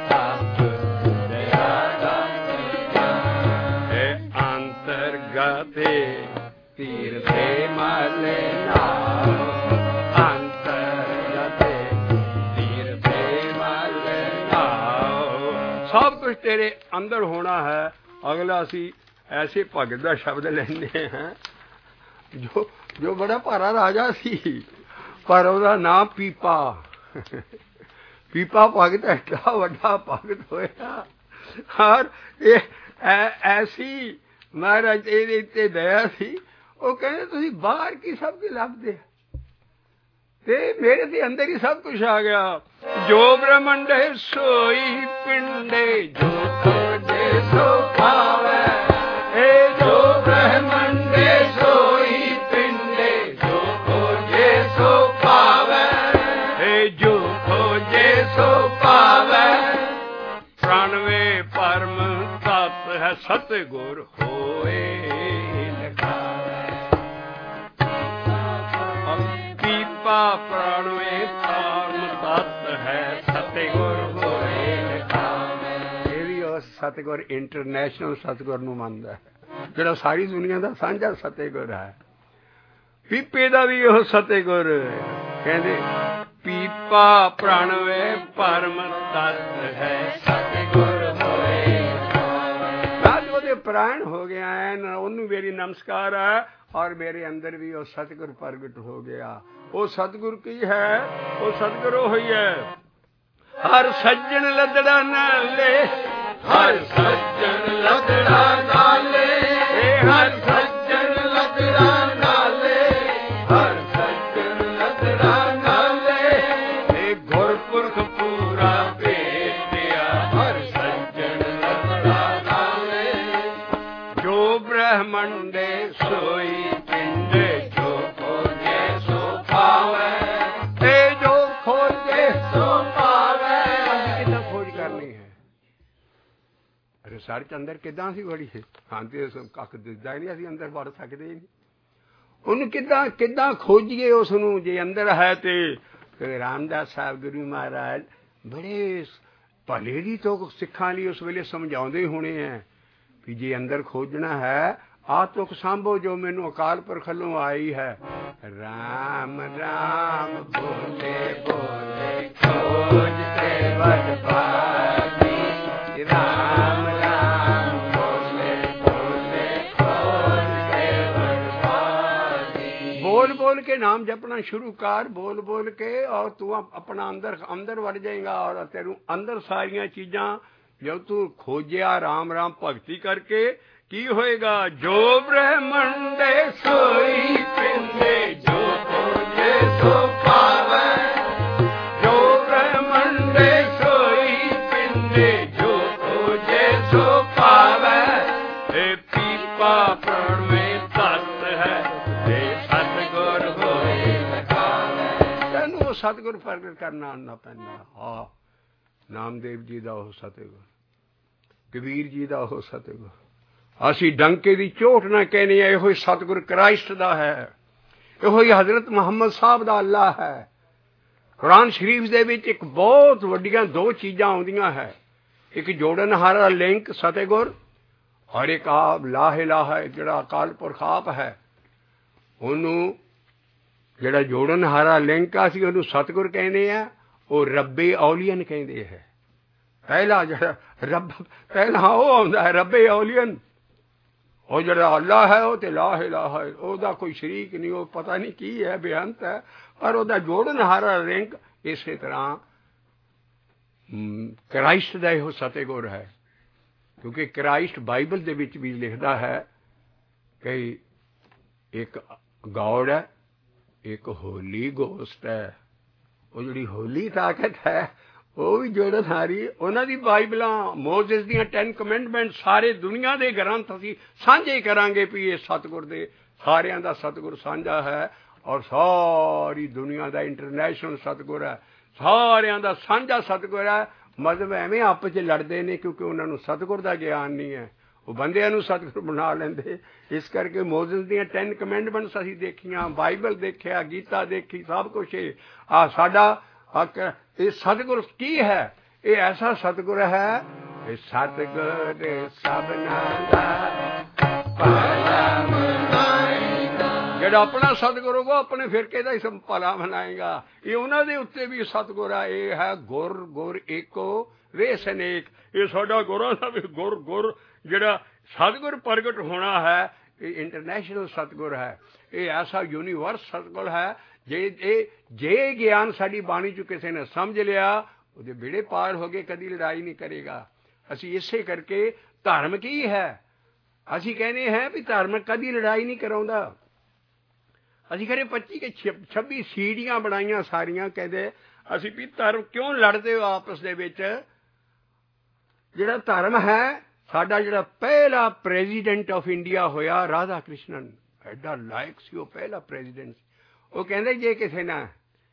ਜਤੇ ਤੀਰਥੇ ਮਲ ਨਾਉ ਅੰਤਰ ਜਤੇ ਤੀਰਥੇ ਮਲ ਨਾਉ। ਸਭ ਕੁਛ ਤੇਰੇ ਅੰਦਰ ਹੋਣਾ ਹੈ। ਅਗਲਾ ਅਸੀਂ ਐਸੇ ਭਗਤ ਦਾ ਸ਼ਬਦ ਲੈਂਦੇ ਹਾਂ ਜੋ ਜੋ ਬੜਾ ਭਾਰਾ ਰਾਜਾ ਸੀ, ਪਰ ਉਹਦਾ ਨਾਮ ਪੀਪਾ। ਪੀਪਾ ਭਗਤ ਐਡਾ ਵੱਡਾ ਭਗਤ ਹੋਇਆ। ਔਰ ਇਹ ਐਸੀ ਮਹਾਰਾਜ ਇਹਦੇ ਉੱਤੇ ਦਇਆ ਸੀ। ਉਹ ਕਹਿੰਦੇ ਤੁਸੀਂ ਬਾਹਰ ਕੀ ਸਭ ਕੁਝ ਲੱਭਦੇ, ਤੇ ਮੇਰੇ ਤੇ ਅੰਦਰ ਹੀ ਸਭ ਕੁਛ ਆ ਗਿਆ। ਜੋ ਬ੍ਰਹਮੰਡੇ ਸੋਈ ਪਿੰਡੇ ਜੋ ਖੋਜੇ ਸੋ ਪਾਵੇ। ਇਹ ਜੋ ਬ੍ਰਹਮੰਡੇ ਸੋਈ ਪਿੰਡੇ ਜੋ ਖੋਜੇ ਸੋ ਪਾਵੇ। ਇਹ ਜੋ ਖੋਜੇ ਸੋ ਪਾਵੇ। ਪ੍ਰਣਵੇ ਪਰਮ ਤਤ ਹੈ ਸਤਿਗੁਰ ਹੋਏ ਲਖਾਵੇ। ਪੀਪਾ ਪ੍ਰਣਵੇ ਪਰਮ ਤਤ ਹੈ ਸਤਿਗੁਰ ਹੋਏ ਲਖਾਵੇ। ਇਹ ਵੀ ਉਹ ਸਤਿਗੁਰ ਇੰਟਰਨੈਸ਼ਨਲ ਸਤਿਗੁਰ ਨੂੰ ਮੰਨਦਾ ਹੈ, ਜਿਹੜਾ ਸਾਰੀ ਦੁਨੀਆ ਦਾ ਸਾਂਝਾ ਸਤਿਗੁਰ ਹੈ। ਪੀਪੇ ਦਾ ਵੀ ਉਹ ਸਤਿਗੁਰ ਕਹਿੰਦੇ ਪੀਪਾ ਪ੍ਰਣਵੇ ਪਰਮ ਤਤ ਹੈ ਸਤਿਗੁਰ ਹੋਏ। ਬਾਅਦ ਉਹਦੇ ਪ੍ਰਾਣ ਹੋ ਗਿਆ ਹੈ, ਉਹਨੂੰ ਮੇਰੀ ਨਮਸਕਾਰ ਹੈ। ਔਰ ਮੇਰੇ ਅੰਦਰ ਵੀ ਉਹ ਸਤਿਗੁਰ ਪ੍ਰਗਟ ਹੋ ਗਿਆ। ਉਹ ਸਤਿਗੁਰ ਕੀ ਹੈ? ਉਹ ਸਤਿਗੁਰ ਉਹ ਹੀ ਹੈ। ਹਰ ਸੱਜਣ ਲੱਦੜਾ ਨਾਲੇ, ਹਰ ਸੱਜਣ ਲੱਦੜਾ ਨਾਲੇ, ਹਰ ਸੱਜਣ ਲੱਦੜਾ ਨਾਲੇ, ਹਰ ਸੱਜਣ ਲੱਦੜਾ ਨਾਲੇ। ਇਹ ਗੁਰਪੁਰਖ ਪੂਰਾ ਭੇਟਿਆ ਹਰ ਸੱਜਣ ਲੱਦੜਾ ਨਾਲੇ। ਜੋ ਬ੍ਰਹਮੰਡੇ ਸੋਈ ਪਿੰਡੇ ਜੋ ਖੋਜੇ ਸੋ ਪਾਵੇ। ਇਹ ਜੋ ਖੋਜੇ ਸੋ ਪਾਵੇ। ਅਸੀਂ ਕਿੱਦਾਂ ਖੋਜ ਕਰਨੀ ਹੈ? ਰਿਸਰਚ ਅੰਦਰ ਕਿੱਦਾਂ ਅਸੀਂ ਵੜੀ ਹੈ? ਹਾਂ ਤੇ ਕੱਖ ਦਿਸਦਾ ਹੀ ਨਹੀਂ, ਅਸੀਂ ਅੰਦਰ ਵੜ ਸਕਦੇ ਨਹੀਂ। ਉਹਨੂੰ ਕਿੱਦਾਂ ਕਿੱਦਾਂ ਖੋਜੀਏ ਉਸ ਨੂੰ ਜੇ ਅੰਦਰ ਹੈ? ਤੇ ਰਾਮਦਾਸ ਸਾਹਿਬ ਗੁਰੂ ਮਹਾਰਾਜ ਬੜੇ ਭਲੇ ਦੀ ਤੋਂ ਸਿੱਖਾਂ ਲਈ ਉਸ ਵੇਲੇ ਸਮਝਾਉਂਦੇ ਹੋਣੇ ਹੈ ਵੀ ਜੇ ਅੰਦਰ ਖੋਜਣਾ ਹੈ ਆ ਤੁਕ ਸਾਂਭੋ ਜੋ ਮੈਨੂੰ ਅਕਾਲ ਪੁਰਖ ਵੱਲੋਂ ਆਈ ਹੈ। ਰਾਮ ਰਾਮ ਬੋਲੇ ਬੋਲੇ ਖੋਜ ਤੇ ਵਡ ਪਾਈ। ਰਾਮ ਰਾਮ ਬੋਲੇ ਬੋਲੇ ਖੋਜ ਕੇ ਵਡ ਪਾਈ। ਬੋਲ ਬੋਲ ਕੇ ਨਾਮ ਜਪਣਾ ਸ਼ੁਰੂ ਕਰ, ਬੋਲ ਬੋਲ ਕੇ, ਔਰ ਤੂੰ ਆਪਣਾ ਅੰਦਰ ਅੰਦਰ ਵੜ ਜਾਏਗਾ। ਔਰ ਤੈਨੂੰ ਅੰਦਰ ਸਾਰੀਆਂ ਚੀਜ਼ਾਂ ਜਦ ਤੂੰ ਖੋਜਿਆ ਰਾਮ ਰਾਮ ਭਗਤੀ ਕਰਕੇ ਕੀ ਹੋਏਗਾ? ਜੋ ਬ੍ਰਹਮੰਡੇ ਸੋਈ ਪਿੰਡੇ ਜੋ ਖੋਜੇ ਸੋ ਪਾਵੇ। ਜੋ ਬ੍ਰਹਮੰਡੇ ਸੋਈ ਪਿੰਡੇ ਜੋ ਖੋਜੇ ਸੋ ਪਾਵੇ। ਇਹ ਪੀਪਾ ਪ੍ਰਣਵੇ ਤਤ ਹੈ ਇਹ ਸਤਿਗੁਰ ਹੋਏ ਲਖਾਵੇ। ਤੈਨੂੰ ਉਹ ਸਤਿਗੁਰ ਪ੍ਰਗਟ ਕਰਨਾ ਆਉਣਾ ਪੈਂਦਾ। ਹਾਂ, ਨਾਮਦੇਵ ਜੀ ਦਾ ਉਹ ਸਤਿਗੁਰ, ਕਬੀਰ ਜੀ ਦਾ ਉਹ ਸਤਿਗੁਰ। ਅਸੀਂ ਡੰਕੇ ਦੀ ਚੋਟ ਨਾ ਕਹਿੰਦੇ ਹਾਂ, ਇਹੋ ਹੀ ਸਤਿਗੁਰ ਕ੍ਰਾਈਸਟ ਦਾ ਹੈ, ਇਹੋ ਹੀ ਹਜ਼ਰਤ ਮੁਹੰਮਦ ਸਾਹਿਬ ਦਾ ਅੱਲਾ ਹੈ। ਕੁਰਾਨ ਸ਼ਰੀਫ ਦੇ ਵਿੱਚ ਇੱਕ ਬਹੁਤ ਵੱਡੀਆਂ ਦੋ ਚੀਜ਼ਾਂ ਆਉਂਦੀਆਂ ਹੈ, ਇੱਕ ਜੋੜਨਹਾਰਾ ਲਿੰਕ ਸਤਿਗੁਰ, ਔਰ ਇੱਕ ਆਪ ਲਾਹ ਇਲਾਹਾ ਜਿਹੜਾ ਅਕਾਲ ਪੁਰਖ ਆਪ ਹੈ। ਉਹਨੂੰ ਜਿਹੜਾ ਜੋੜਨਹਾਰਾ ਲਿੰਕ ਆ ਅਸੀਂ ਉਹਨੂੰ ਸਤਿਗੁਰ ਕਹਿੰਦੇ ਆ, ਉਹ ਰੱਬੇ ਔਲੀਅਨ ਕਹਿੰਦੇ ਹੈ। ਪਹਿਲਾ ਜਿਹੜਾ ਰੱਬ ਪਹਿਲਾਂ ਉਹ ਆਉਂਦਾ ਹੈ ਰੱਬੇ ਔਲੀਅਨ। ਉਹ ਜਿਹੜਾ ਅੱਲਾ ਹੈ ਉਹ ਤੇ ਲਾ ਇਲਾਹਾ ਹੈ, ਉਹਦਾ ਕੋਈ ਸ਼ਰੀਕ ਨਹੀਂ, ਉਹ ਪਤਾ ਨਹੀਂ ਕੀ ਹੈ, ਬੇਅੰਤ ਹੈ, ਪਰ ਉਹਦਾ ਜੋੜਨਹਾਰਾ ਲਿੰਕ ਇਸੇ ਤਰ੍ਹਾਂ ਕ੍ਰਾਈਸਟ ਦਾ ਇਹੋ ਸਤਿਗੁਰ ਹੈ। ਕਿਉਂਕਿ ਕ੍ਰਾਈਸਟ ਬਾਈਬਲ ਦੇ ਵਿੱਚ ਵੀ ਲਿਖਦਾ ਹੈ ਕਿ ਇੱਕ ਗੌਡ ਹੈ, ਇੱਕ ਹੋਲੀ ਗੋਸਟ ਹੈ। ਉਹ ਜਿਹੜੀ ਹੋਲੀ ਤਾਕਤ ਹੈ ਉਹ ਵੀ ਜੋੜਨਹਾਰੀ। ਉਹਨਾਂ ਦੀ ਬਾਈਬਲਾਂ, ਮੋਜ਼ਸ ਦੀਆਂ ਟੈਨ ਕਮੈਂਡਮੈਂਟ, ਸਾਰੇ ਦੁਨੀਆ ਦੇ ਗ੍ਰੰਥ ਅਸੀਂ ਸਾਂਝੇ ਕਰਾਂਗੇ ਵੀ ਇਹ ਸਤਿਗੁਰ ਦੇ ਸਾਰਿਆਂ ਦਾ ਸਤਿਗੁਰ ਸਾਂਝਾ ਹੈ। ਔਰ ਸਾਰੀ ਦੁਨੀਆ ਦਾ ਇੰਟਰਨੈਸ਼ਨਲ ਸਤਿਗੁਰ ਹੈ, ਸਾਰਿਆਂ ਦਾ ਸਾਂਝਾ ਸਤਿਗੁਰ ਹੈ। ਮਤਲਬ ਐਵੇਂ ਆਪਸ 'ਚ ਲੜਦੇ ਨੇ ਕਿਉਂਕਿ ਉਹਨਾਂ ਨੂੰ ਸਤਿਗੁਰ ਦਾ ਗਿਆਨ ਨਹੀਂ ਹੈ, ਉਹ ਬੰਦਿਆਂ ਨੂੰ ਸਤਿਗੁਰ ਬਣਾ ਲੈਂਦੇ। ਇਸ ਕਰਕੇ ਮੋਜ਼ਸ ਦੀਆਂ ਟੈਨ ਕਮੈਂਡਮੈਂਟਸ ਅਸੀਂ ਦੇਖੀਆਂ, ਬਾਈਬਲ ਦੇਖਿਆ, ਗੀਤਾ ਦੇਖੀ, ਸਭ ਕੁਛ। ਆ ਸਾਡਾ ਹੱਕ ਇਹ ਸਤਿਗੁਰ ਕੀ ਹੈ? ਇਹ ਐਸਾ ਸਤਿਗੁਰ ਹੈ, ਇਹ ਸਤਿਗੁਰ ਸਭਨਾਂ ਦਾ ਜਿਹੜਾ ਆਪਣਾ ਸਤਿਗੁਰੂ ਉਹ ਆਪਣੇ ਫਿਰਕੇ ਦਾ ਹੀ ਭਲਾ ਮਨਾਏਗਾ। ਇਹ ਉਹਨਾਂ ਦੇ ਉੱਤੇ ਵੀ ਸਤਿਗੁਰ ਆ। ਇਹ ਹੈ ਗੁਰ ਗੁਰ ਏਕੋ ਵੇਸ ਅਨੇਕ। ਇਹ ਸਾਡਾ ਗੁਰਾਂ ਦਾ ਵੀ ਗੁਰ ਗੁਰ ਜਿਹੜਾ ਸਤਿਗੁਰ ਪ੍ਰਗਟ ਹੋਣਾ ਹੈ, ਇਹ ਇੰਟਰਨੈਸ਼ਨਲ ਸਤਿਗੁਰ ਹੈ। ਇਹ ਐਸਾ ਯੂਨੀਵਰਸ ਸਤਿਗੁਰ ਹੈ। ਜੇ ਇਹ ਜੇ ਗਿਆਨ ਸਾਡੀ ਬਾਣੀ 'ਚ ਕਿਸੇ ਨੇ ਸਮਝ ਲਿਆ, ਉਹਦੇ ਬੇੜੇ ਪਾਰ ਹੋ ਗਏ, ਕਦੀ ਲੜਾਈ ਨਹੀਂ ਕਰੇਗਾ। ਅਸੀਂ ਇਸੇ ਕਰਕੇ ਧਰਮ ਕੀ ਹੈ, ਅਸੀਂ ਕਹਿੰਦੇ ਹਾਂ ਵੀ ਧਰਮ ਕਦੀ ਲੜਾਈ ਨਹੀਂ ਕਰਾਉਂਦਾ। ਅਸੀਂ ਕਹਿੰਦੇ ਪੱਚੀ ਕੇ ਛੱਬੀ ਸੀੜੀਆਂ ਬਣਾਈਆਂ ਸਾਰੀਆਂ, ਕਹਿੰਦੇ ਅਸੀਂ ਵੀ ਧਰਮ ਕਿਉਂ ਲੜਦੇ ਹੋ ਆਪਸ ਦੇ ਵਿੱਚ। ਜਿਹੜਾ ਧਰਮ ਹੈ, ਸਾਡਾ ਜਿਹੜਾ ਪਹਿਲਾ ਪ੍ਰੈਜ਼ੀਡੈਂਟ ਆਫ ਇੰਡੀਆ ਹੋਇਆ ਰਾਧਾ ਕ੍ਰਿਸ਼ਨਨ, ਐਡਾ ਲਾਇਕ ਸੀ ਉਹ ਪਹਿਲਾ ਪ੍ਰੈਜ਼ੀਡੈਂਟ। ਉਹ ਕਹਿੰਦੇ ਜੇ ਕਿਸੇ ਨੇ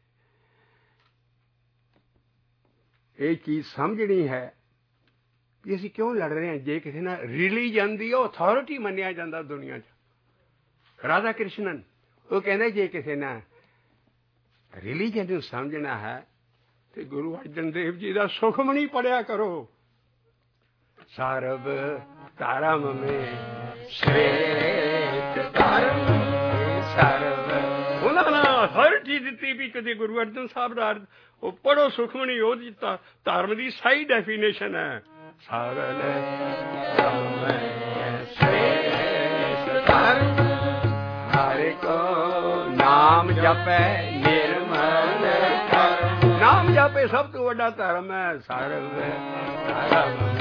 ਇਹ ਚੀਜ਼ ਸਮਝਣੀ ਹੈ ਵੀ ਅਸੀਂ ਕਿਉਂ ਲੜ ਰਹੇ ਹਾਂ, ਜੇ ਕਿਸੇ ਨਾਲ ਰਿਲੀਜਨ ਦੀ ਉਹ ਅਥਾਰਟੀ ਮੰਨਿਆ ਜਾਂਦਾ ਦੁਨੀਆ 'ਚ ਰਾਧਾ ਕ੍ਰਿਸ਼ਨਨ। ਉਹ ਕਹਿੰਦੇ ਜੇ ਕਿਸੇ ਨੇ ਰਿਲੀਜਨ ਨੂੰ ਸਮਝਣਾ ਹੈ ਤੇ ਗੁਰੂ ਅਰਜਨ ਦੇਵ ਜੀ ਦਾ ਸੁਖਮਣੀ ਪੜ੍ਹਿਆ ਕਰੋ। ਸਰਬ ਧਰਮ ਮੇਂ ਸ੍ਰੇਸ਼ਠ ਧਰਮ ਸਰਬ, ਉਹਨਾਂ ਨੇ ਅਥਾਰਟੀ ਦਿੱਤੀ ਵੀ ਕਦੇ ਗੁਰੂ ਅਰਜਨ ਸਾਹਿਬ ਦਾ ਉਹ ਪੜ੍ਹੋ ਸੁਖਮਣੀ। ਉਹਦੀ ਤਾਂ ਧਰਮ ਦੀ ਸਹੀ ਡੈਫੀਨੇਸ਼ਨ ਹੈ ਸਰਲ ਧਰਮ ਸ੍ਰੇਸ਼ਠ ਧਰਮ, ਹਰਿ ਕੋ ਨਾਮ ਜਪੈ ਨਿਰਮਲ ਧਰਮ। ਨਾਮ ਜਪੇ ਸਭ ਤੋਂ ਵੱਡਾ ਧਰਮ ਹੈ। ਸਰਬ ਧਰਮ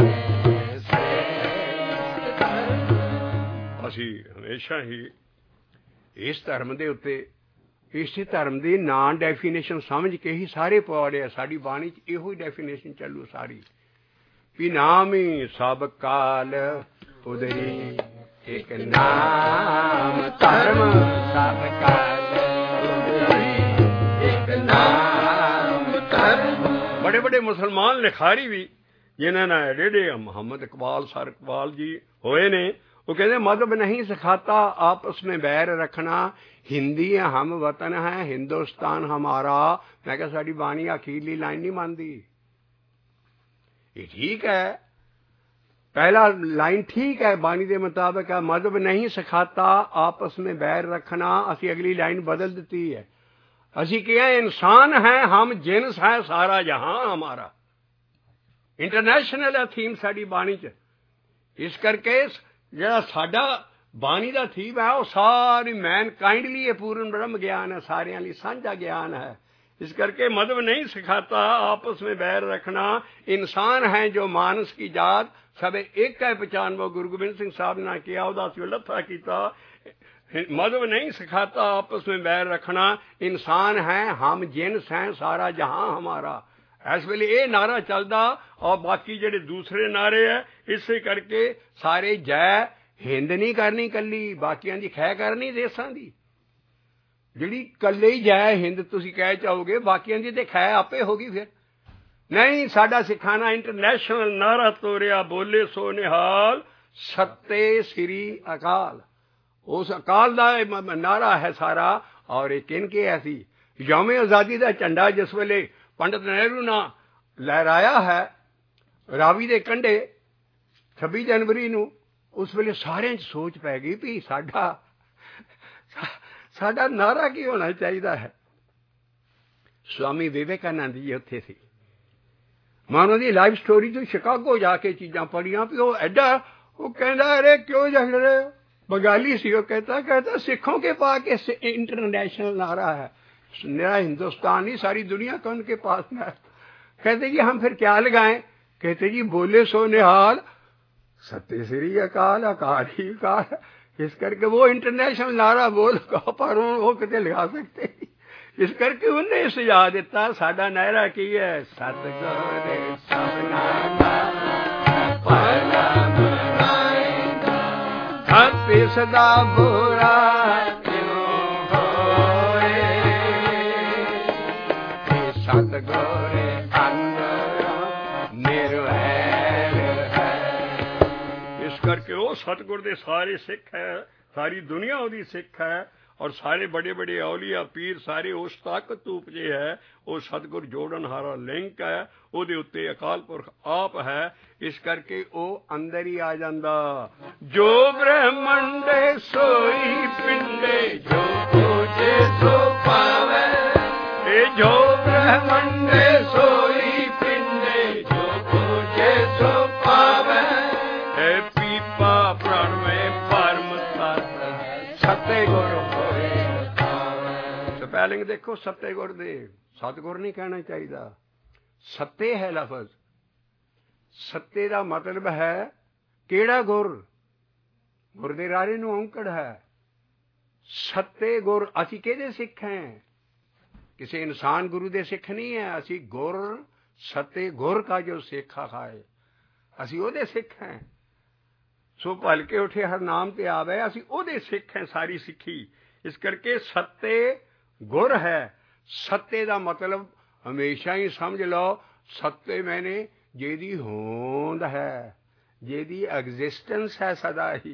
ਸ੍ਰੇਸ਼ਠ ਧਰਮ। ਅਸੀਂ ਹਮੇਸ਼ਾ ਹੀ ਇਸ ਧਰਮ ਦੇ ਉੱਤੇ, ਇਸੇ ਧਰਮ ਦੀ ਨਾਂ ਡੈਫੀਨੇਸ਼ਨ ਸਮਝ ਕੇ ਹੀ ਸਾਰੇ ਪੜ੍ਹੇ। ਸਾਡੀ ਬਾਣੀ 'ਚ ਇਹੋ ਹੀ ਡੈਫੀਨੇਸ਼ਨ ਚੱਲੂ ਸਾਰੀ ਵੀ ਨਾਮ ਹੀ ਸਭ ਕਾਲ ਉਦਰੀ, ਇੱਕ ਨਾਮ ਧਰਮ ਸਭ ਕਾਲ ਉਦਰੀ, ਇੱਕ ਨਾਮ ਧਰਮ। ਬੜੇ ਬੜੇ ਮੁਸਲਮਾਨ ਲਿਖਾਰੀ ਵੀ ਜਿਨ੍ਹਾਂ ਨੇ ਐਡੇ ਐਡੇ ਮੁਹੰਮਦ ਇਕਬਾਲ ਸਰ ਇਕਬਾਲ ਜੀ ਹੋਏ ਨੇ, वो कहते मजहब नहीं सिखाता आपस में बैर रखना, हिंदी है हम वतन है हिंदुस्तान हमारा। मैं क्या साड़ी बाणी अखीरली लाइन नहीं मानती, ये ठीक है, पहला लाइन ठीक है बाणी के मुताबिक है, मजहब नहीं सिखाता आपस में बैर रखना। असी अगली लाइन बदल दी है, असी क्या इंसान है हम जिनस है सारा जहां हमारा। इंटरनेशनल है थीम साड़ी बाणी च। इस करके ਜਿਹੜਾ ਸਾਡਾ ਬਾਣੀ ਦਾ ਥੀਮ ਹੈ ਉਹ ਸਾਰੀ ਮੈਨਕਾइंड ਲਈ ਇਹ पूर्ण ब्रह्म ज्ञान है, सारियां ਲਈ ਸਾਂਝਾ ज्ञान है। इस करके मजहब नहीं सिखाता आपस में बैर रखना, इंसान है जो मानस की जात सब एक है पहचान। वो गुरु गोबिंद सिंह साहब ने किया ਉਹਦਾ ਅਸੀਂ ਲੱਥਾ ਕੀਤਾ। मजहब नहीं सिखाता आपस में बैर रखना, इंसान है हम जिनस हैं सारा जहां हमारा। इस वेले ये नारा चलता और बाकी जेडे दूसरे नारे है, इसे करके सारे जय हिंद नहीं करनी कली, बाकियां दी खै करनी देसां दी। जिहड़ी कल्ले ही जय हिंद तुसीं कह चाहोगे, बाकियां दी ते खै आपे होगी। फिर नहीं, साडा सिखाना इंटरनेशनल नारा तोरिया, बोले सो निहाल सत्ते श्री अकाल। उस अकाल दा नारा है सारा। और एक इनके ऐसी यौम आज़ादी का झंडा जिस वेले पंडित नेहरू ने लहराया है रावी के कंढे छब्बी जनवरी नूं, उस वेले सारे सोच पै गई भी साडा साडा नारा की होना चाहिए है। स्वामी विवेकानंद जी उत्थे सी, मैं उन्होंने लाइफ स्टोरी तो शिकागो जाके चीज़ां पढ़ियां भी वो एडा, वो कहता अरे क्यों झगड़ रहे हो, बंगाली सी। वो कहता कहता सिखों के पास के इंटरनेशनल नारा है, मेरा हिंदुस्तान ही सारी दुनिया का उनके पास में है। कहते जी हम फिर क्या लगाएं, कहते जी बोले सो निहाल सत्य श्री अकाल अकाल ही अकाल। इस करके वो इंटरनेशनल नारा बोल पर वो कितने लगा सकते। इस करके उन्हें सुझा दिता साडा नारा की है, सतगुर सबना हर सदा बुरा सतगुर इस करके वो सतगुर दे सारे सिख है, सारी दुनिया ਉਹਦੀ सिख है। और सारे बड़े बड़े औलिया पीर सारे उस ताकत तो उपजे है। वो सतगुर जोड़न हारा लिंक है, ਉਹਦੇ ਉੱਤੇ अकाल पुरख आप है। इस करके वो अंदर ही आ जांदा। जो ब्रह्मंडे सोई पिंडे जो खोजे सो पावे, ए जो ब्रह्मंडे सोई पिंडे जो खोजे सो पावे। ए पीपा प्राण में परम सत सते गुर होए पावे। स्पैलिंग देखो सते गुर दे, सतगुर नहीं कहना चाहिए, सत्ते है लफज। सत्ते का मतलब है केड़ा गुर, गुर दे रारे नूं औंकड़ है। सत्ते गुर असी किहदे सिख हैं? किसी इंसान गुरु दे सिख नहीं है। असी गुर सत्ते गुर का जो सेखा खाए असी ओदे सिख हैं। सो भलके उठे हर नाम ते आवे, असी ओदे सिख हैं सारी सिखी। इस करके सत्ते गुर है। सत्ते का मतलब हमेशा ही समझ लो, सत्ते मैंने जेदी होंद है, जेदी एग्जिस्टेंस है सदा ही।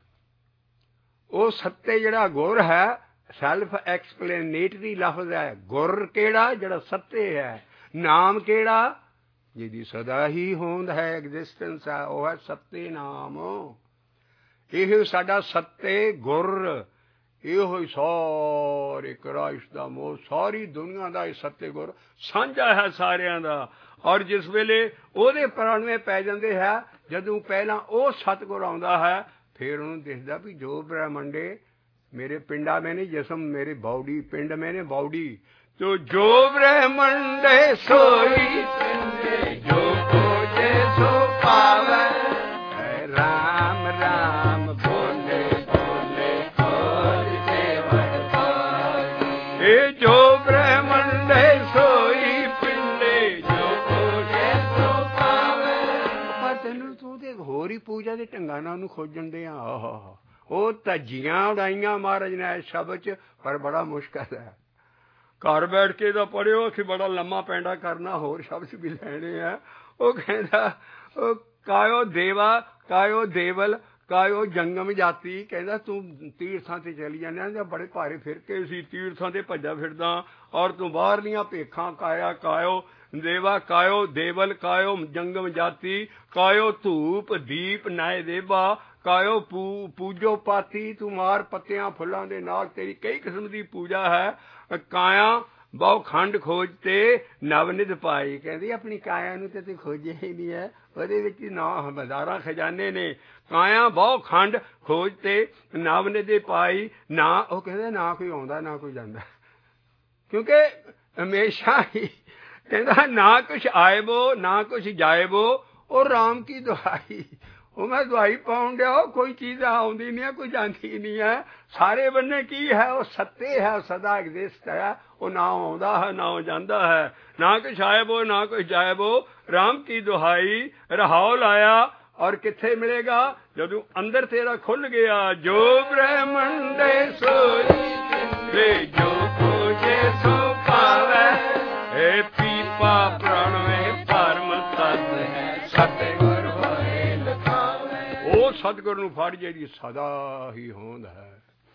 वो सत्ते जड़ा गुर है सैल्फ एक्सप्लेनेटरी लफ्ज है। गुर केड़ा जड़ा सत्ते है, नाम केड़ा जेदी सदा ही होंद है, एग्जिस्टेंस है, वो है सत्ते नाम। यह साडा सत्ते गुर, यो सारे क्राइस्ट का मोह, सारी दुनिया का सत्ते गुर साझा है सारियां दा। और जिस वेले ओदे प्राण में पै जाते है, जदों पहला वो सतगुर आउंदा है, फिर उन्होंने दिखदा भी जो ब्रह्मंडे मेरे पिंडा में नहीं जिसम, मेरे बॉडी पिंड में ने बॉडी। तो जो ब्रह्मंडे सोई पिंडे जो खोजे सो पावे। राम राम बोले बोले खोज देवन पाई। ए जो ब्रह्मंडे सोई पिंडे जो खोजे सो पावे। पर तेनू तू ते होर ही पूजा दे ढंगां नाल उहनूं खोजण दे आ। आहा ਉਹ ਧੱਜੀਆਂ ਉਡਾਈਆਂ ਮਹਾਰਾਜ ਨੇ ਇਸ ਸ਼ਬਦ 'ਚ, ਪਰ ਬੜਾ ਮੁਸ਼ਕਲ ਹੈ। ਘਰ ਬੈਠ ਕੇ ਤਾਂ ਪੜ੍ਹਿਓ ਕਿ ਬੜਾ ਲੰਮਾ ਪੈਂਡਾ ਕਰਨਾ, ਹੋਰ ਸ਼ਬਦ ਵੀ ਲੈਣੇ ਆ। ਉਹ ਕਹਿੰਦਾ ਉਹ ਕਾਇਓ ਦੇਵਾ ਕਾਇਓ ਦੇਵਲ ਕਾਇਓ ਜੰਗਮ ਜਾਤੀ, ਕਹਿੰਦਾ ਤੂੰ ਤੀਰਥਾਂ ਤੇ ਚਲੀ ਜਾਂਦਾ ਜਾਂ ਬੜੇ ਭਾਰੇ ਫਿਰਕੇ ਸੀ ਤੀਰਥਾਂ ਤੇ ਭੱਜਾ ਫਿਰਦਾ, ਔਰ ਤੂੰ ਬਾਹਰਲੀਆਂ ਭੇਖਾਂ ਕਾਇਆ ਕਾਇਓ देवा कायो देवल कायो जंगम जाति कायो धूप दीप नाए देवा कायो पू पूजो पाती तू मार पत्तियां फुल्लां दे नाल तेरी कई किस्म दी पूजा है। काया बहु खंड खोजते नवनिध पाई, कहती अपनी काया नूं ते तू खोजे ही नहीं है, ਉਹਦੇ ਵਿੱਚ नौ हज़ारां खजाने ने। काया बहु खंड खोजते नवनिध पाई, ना ਉਹ ਕਹਿੰਦੇ ना कोई आउंदा ना कोई जांदा, क्योंकि हमेशा ही कहता ना कुछ आए वो ना कुछ जाए वो, और राम की दुहाई। वो मैं दुहाई पाउन दिया, कोई चीज़ आउंदी नहीं है कोई जाती नहीं है, सारे बन्ने की है वो सत्ते है, सदा एग्जिस्ट है, वो ना आउंदा है ना जांदा है, ना कुछ आए वो ना कुछ जाए वो। राम की दुहाई रहाओ लाया, और किथे मिलेगा जदों अंदर तेरा खुल गया। जो ब्रह्मंडे सोई पिंडे जो खोजे सो पावे। ए पीपा प्राण में परम सत है सतगुर होए लखावे। ओ सतगुर नूं फड़ जेड़ी सदा ही होंद है।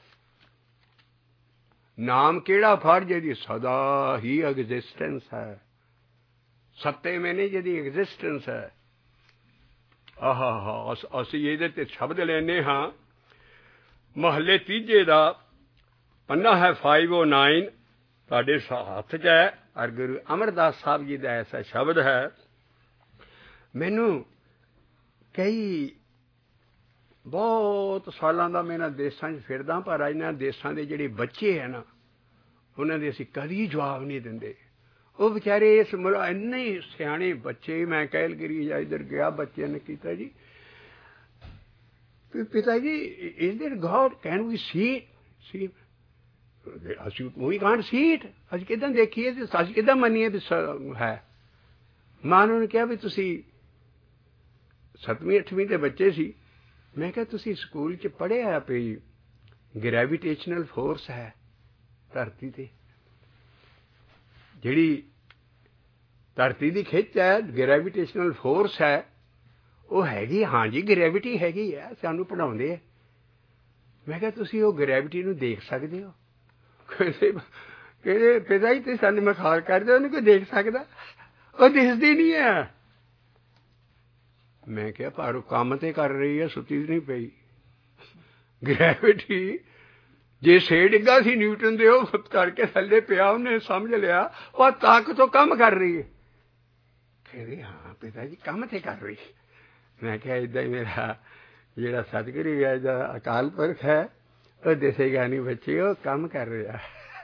नाम केड़ा फड़ जेड़ी सदा ही एग्जिस्टेंस है। सत्ते में नहीं जेड़ी एग्जिस्टेंस है। आहा हा असी ये ते शब्द लेने हाँ। महले तीजे दा पन्ना है फाइव ओ नाइन तुहाडे हथ च है, और गुरु अमरदास साहब जी का ऐसा शब्द है। मैनू कई बहुत सालों का मैं इन्हां देसां च फिरदा, पर इन्हां देसां दे जिहड़े बच्चे है ना उन्हां दे असीं कदी जवाब नहीं दिंदे। वो बेचारे इस इन्ने सियाणे बच्चे, मैं कैलगरी या इधर गया, बच्चे ने कीता जी पिता जी is there God, can we see see we can't see it, असीं किदां देखीए ते असीं किदां मन्नीए भी है। मां ने कहा भी तुसी सतवीं अठवीं के बच्चे सी, मैं कहा तुसी स्कूल च पढ़िया भी ग्रेविटेशनल फोर्स है धरती ते, जिहड़ी धरती की खिच है ग्रेविटेशनल फोर्स है वो हैगी। हाँ जी ग्रेविटी हैगी है, सानू पढ़ाउंदे है। मैं कहा तुसी वो ग्रेविटी नूं देख सकदे हो? ਕਹਿੰਦੇ ਕਹਿੰਦੇ ਪਿਤਾ ਜੀ ਤੁਸੀਂ ਸਾਨੂੰ ਮਖੌਲ ਕਰਦੇ, ਉਹਨੂੰ ਕੋਈ ਦੇਖ ਸਕਦਾ? ਉਹ ਦਿਸਦੀ ਨਹੀਂ ਹੈ। ਮੈਂ ਕਿਹਾ ਪਰ ਉਹ ਕੰਮ ਤੇ ਕਰ ਰਹੀ ਹੈ, ਸੁੱਤੀ ਨਹੀਂ ਪਈ। ਗ੍ਰੈਵਿਟੀ ਜੇ ਸੇ ਡਿੱਗਾ ਸੀ ਨਿਊਟਨ ਦੇ, ਉਹ ਕਰਕੇ ਥੱਲੇ ਪਿਆ, ਉਹਨੇ ਸਮਝ ਲਿਆ ਉਹ ਤਾਕਤ ਤੋਂ ਕੰਮ ਕਰ ਰਹੀ ਹੈ। ਕਹਿੰਦੇ ਹਾਂ ਪਿਤਾ ਜੀ ਕੰਮ ਤੇ ਕਰ ਰਹੀ। ਮੈਂ ਕਿਹਾ ਏਦਾਂ ਹੀ ਮੇਰਾ ਜਿਹੜਾ ਸਤਿਗੁਰੂ ਹੈ, ਜਿਹੜਾ ਅਕਾਲ ਪੁਰਖ ਹੈ, ਉਹ ਦਿਸੇਗਾ ਨਹੀਂ ਬੱਚੇ, ਉਹ ਕੰਮ ਕਰ ਰਿਹਾ।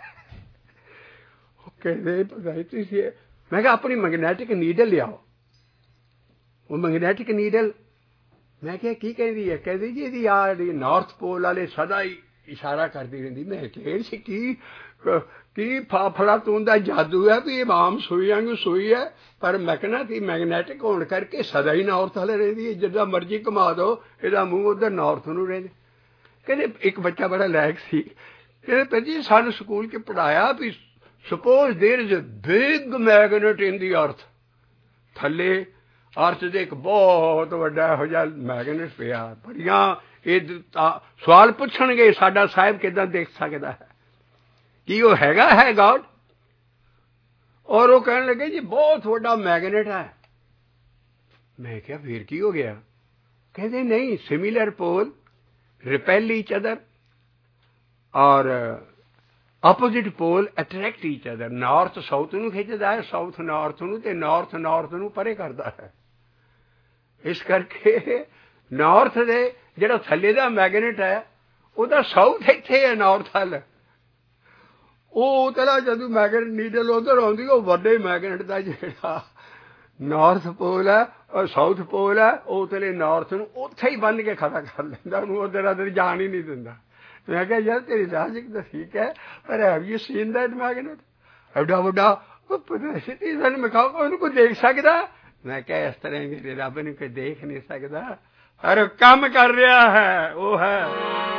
ਉਹ ਕਹਿੰਦੇ ਪਤਾ ਨਹੀਂ ਤੁਸੀਂ, ਮੈਂ ਕਿਹਾ ਆਪਣੀ ਮੈਗਨੈਟਿਕ ਨੀਡਲ ਲਿਆਓ। ਉਹ ਮੈਗਨੈਟਿਕ ਨੀਡਲ, ਮੈਂ ਕਿਹਾ ਕੀ ਕਹਿੰਦੀ ਹੈ? ਕਹਿੰਦੀ ਜੀ ਇਹਦੀ ਆਹ ਨਾਰਥ ਪੋਲ ਵਾਲੇ ਸਦਾ ਹੀ ਇਸ਼ਾਰਾ ਕਰਦੀ ਰਹਿੰਦੀ। ਮੈਂ ਕਿਹਾ ਸੀ ਕੀ ਕੀ ਫਲਾਤੂਨ ਦਾ ਜਾਦੂ ਹੈ ਵੀ ਇਹ ਆਮ ਸੂਈ ਵਾਂਗੂ ਸੂਈ ਹੈ, ਪਰ ਮੈਂ ਕਹਿੰਦਾ ਕਿ ਮੈਗਨੈਟਿਕ ਹੋਣ ਕਰਕੇ ਸਦਾ ਹੀ ਨਾਰਥ ਵਾਲੇ ਰਹਿੰਦੀ ਹੈ, ਜਿੱਦਾਂ ਮਰਜ਼ੀ ਘੁਮਾ ਦਿਓ ਇਹਦਾ ਮੂੰਹ ਉੱਧਰ ਨਾਰਥ ਨੂੰ ਰਹਿੰਦੇ। ਕਹਿੰਦੇ ਇੱਕ ਬੱਚਾ ਬੜਾ ਲਾਇਕ ਸੀ, ਕਹਿੰਦੇ ਭੈਣ ਜੀ ਸਾਨੂੰ ਸਕੂਲ 'ਚ ਪੜ੍ਹਾਇਆ ਵੀ suppose there is a big magnet in the earth, ਥੱਲੇ ਅਰਥ ਦੇ ਇੱਕ ਬਹੁਤ ਵੱਡਾ ਇਹੋ ਜਿਹਾ ਮੈਗਨੇਟ ਪਿਆ। ਬੜੀਆਂ ਇਹ ਸਵਾਲ ਪੁੱਛਣਗੇ ਸਾਡਾ ਸਾਹਿਬ ਕਿੱਦਾਂ ਦੇਖ ਸਕਦਾ ਹੈ, ਕੀ ਉਹ ਹੈਗਾ ਹੈ ਗॉड? ਔਰ ਉਹ ਕਹਿਣ ਲੱਗੇ ਜੀ ਬਹੁਤ ਵੱਡਾ ਮੈਗਨੇਟ ਹੈ। ਮੈਂ ਕਿਹਾ ਫਿਰ ਕੀ ਹੋ ਗਿਆ? ਕਹਿੰਦੇ ਨਹੀਂ, similar pole repel each other or opposite pole attract each other. North south ਨੂੰ ਖਿੱਚਦਾ ਹੈ, ਸਾਊਥ ਨਾਰਥ ਨੂੰ, ਤੇ ਨਾਰਥ ਨਾਰਥ ਨੂੰ ਪਰੇ ਕਰਦਾ ਹੈ। ਇਸ ਕਰਕੇ ਨਾਰਥ ਦੇ ਜਿਹੜਾ ਥੱਲੇ ਦਾ ਮੈਗਨੇਟ ਹੈ ਉਹਦਾ ਸਾਊਥ ਇੱਥੇ ਹੈ ਨਾਰਥ ਵੱਲ। ਉਹ ਤੇਰਾ ਜਦੋਂ ਮੈਗਨੇਟ ਨੀਡਲ ਉੱਧਰ ਆਉਂਦੀ, ਉਹ ਵੱਡੇ ਮੈਗਨੇਟ ਦਾ ਜਿਹੜਾ ਨਾਰਥ ਪੋਲ ਹੈ ਔਰ ਸਾਊਥ ਪੋਲ ਹੈ, ਉਹ ਤੇਰੇ ਨਾਰਥ ਨੂੰ ਉੱਥੇ ਹੀ ਬੰਨ੍ਹ ਕੇ ਖੜਾ ਕਰ ਲੈਂਦਾ, ਉਹਨੂੰ ਉੱਧਰ ਉੱਧਰ ਜਾਣ ਹੀ ਨਹੀਂ ਦਿੰਦਾ। ਮੈਂ ਕਿਹਾ ਯਾਰ ਤੇਰੀ ਲਾਜਿਕ ਤਾਂ ਠੀਕ ਹੈ, ਪਰ have you seen that magnet? ਐਡਾ ਵੱਡਾ ਸਾਨੂੰ ਮਿਖਾਓ, ਉਹਨੂੰ ਕੋਈ ਦੇਖ ਸਕਦਾ? ਮੈਂ ਕਿਹਾ ਇਸ ਤਰ੍ਹਾਂ ਮੇਰੇ ਰੱਬ ਨੂੰ ਕੋਈ ਦੇਖ ਨਹੀਂ ਸਕਦਾ, ਪਰ ਕੰਮ ਕਰ ਰਿਹਾ ਹੈ। ਉਹ ਹੈ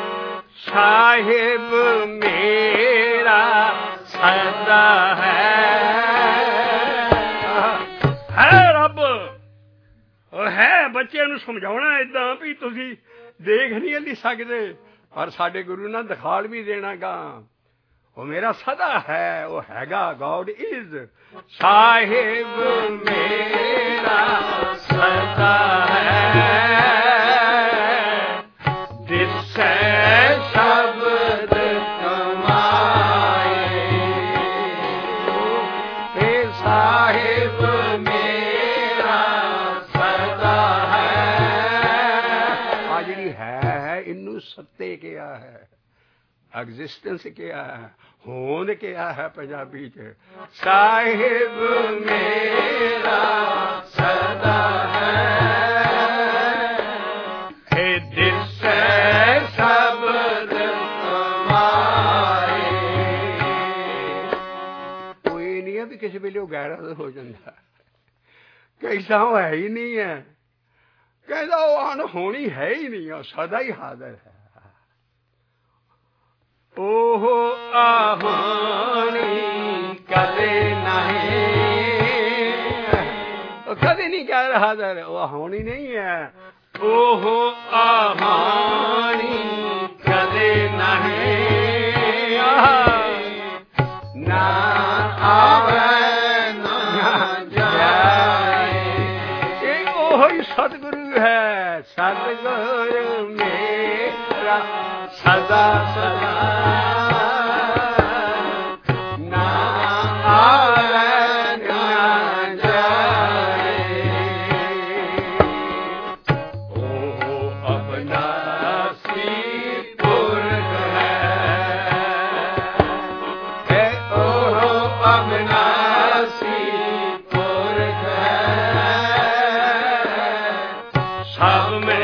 ਸਾਹਿਬ ਮੇਰਾ ਸਦਾ ਹੈ, ਹੈ ਰੱਬ, ਉਹ ਹੈ। ਬੱਚਿਆਂ ਨੂੰ ਸਮਝਾਉਣਾ ਏਦਾਂ ਵੀ ਤੁਸੀਂ ਦੇਖ ਨਹੀਂ ਹਲੀ ਸਕਦੇ, ਪਰ ਸਾਡੇ ਗੁਰੂ ਨੇ ਦਿਖਾਲ ਵੀ ਦੇਣਾ ਗਾ, ਉਹ ਮੇਰਾ ਸਦਾ ਹੈ, ਉਹ ਹੈਗਾ। ਗॉड ਇਜ਼ ਸਾਹਿਬ ਮੇਰਾ ਸਦਾ ਹੈ, ਦਿਸੈ ਸ਼ਬਦ ਕਮਾਏ, ਇਹ ਸਾਹਿਬ ਮੇਰਾ ਸਦਾ ਹੈ। ਆ ਜਿਹੜੀ ਹੈ ਇਹਨੂੰ ਸੱਤੇ ਕਿਹਾ ਹੈ, ਐਗਜ਼ਿਸਟੈਂਸ ਕਿਹਾ ਹੈ, ਹੋਂਦ ਕਿਹਾ ਹੈ ਪੰਜਾਬੀ 'ਚ। ਸਾਹਿਬ ਮੇਰਾ ਸਦਾ ਹੈ, ਇਹ ਦਿਸੈ ਸ਼ਬਦ ਕਮਾਏ। ਉਹ ਇਹ ਨਹੀਂ ਹੈ ਵੀ ਕਿਸੇ ਵੇਲੇ ਉਹ ਗੈਰ ਹਾਜ਼ਰ ਹੋ ਜਾਂਦਾ, ਕੈਸਾ ਉਹ ਹੈ ਹੀ ਨਹੀਂ ਹੈ, ਕਹਿੰਦਾ ਉਹ ਅਣਹੋਣੀ ਹੈ ਹੀ ਨਹੀਂ, ਉਹ ਸਦਾ ਹੀ ਹਾਜ਼ਰ ਹੈ। ਉਹ ਆਹਾਣੀ ਕਦੇ ਨਹੀਂ, ਉਹ ਕਦੇ ਨਹੀਂ ਕਹਿ ਰਹਾ ਹਾਜ਼ਰ, ਉਹ ਆਹਾਣੀ ਨਹੀਂ ਹੈ। ਉਹ ਆਹਾਣੀ ਕਦੇ ਨਹੀਂ, ਨਾ ਆਵੇ ਨਾ ਜਾਏ, ਇਹ ਉਹ ਹੀ ਸਤਿਗੁਰੂ ਹੈ। ਸਤਿਗੁਰੂ ਮੇਰਾ ਸਦਾ ਸਦਾ ਨਾ ਆਵੇ ਨਾ ਜਾਏ, ਉਹ ਅਬਨਾਸੀ ਪੁਰਖ ਹੈ, ਉਹ ਅਬਨਾਸੀ ਪੁਰਖ ਹੈ, ਸਭ ਮੈਂ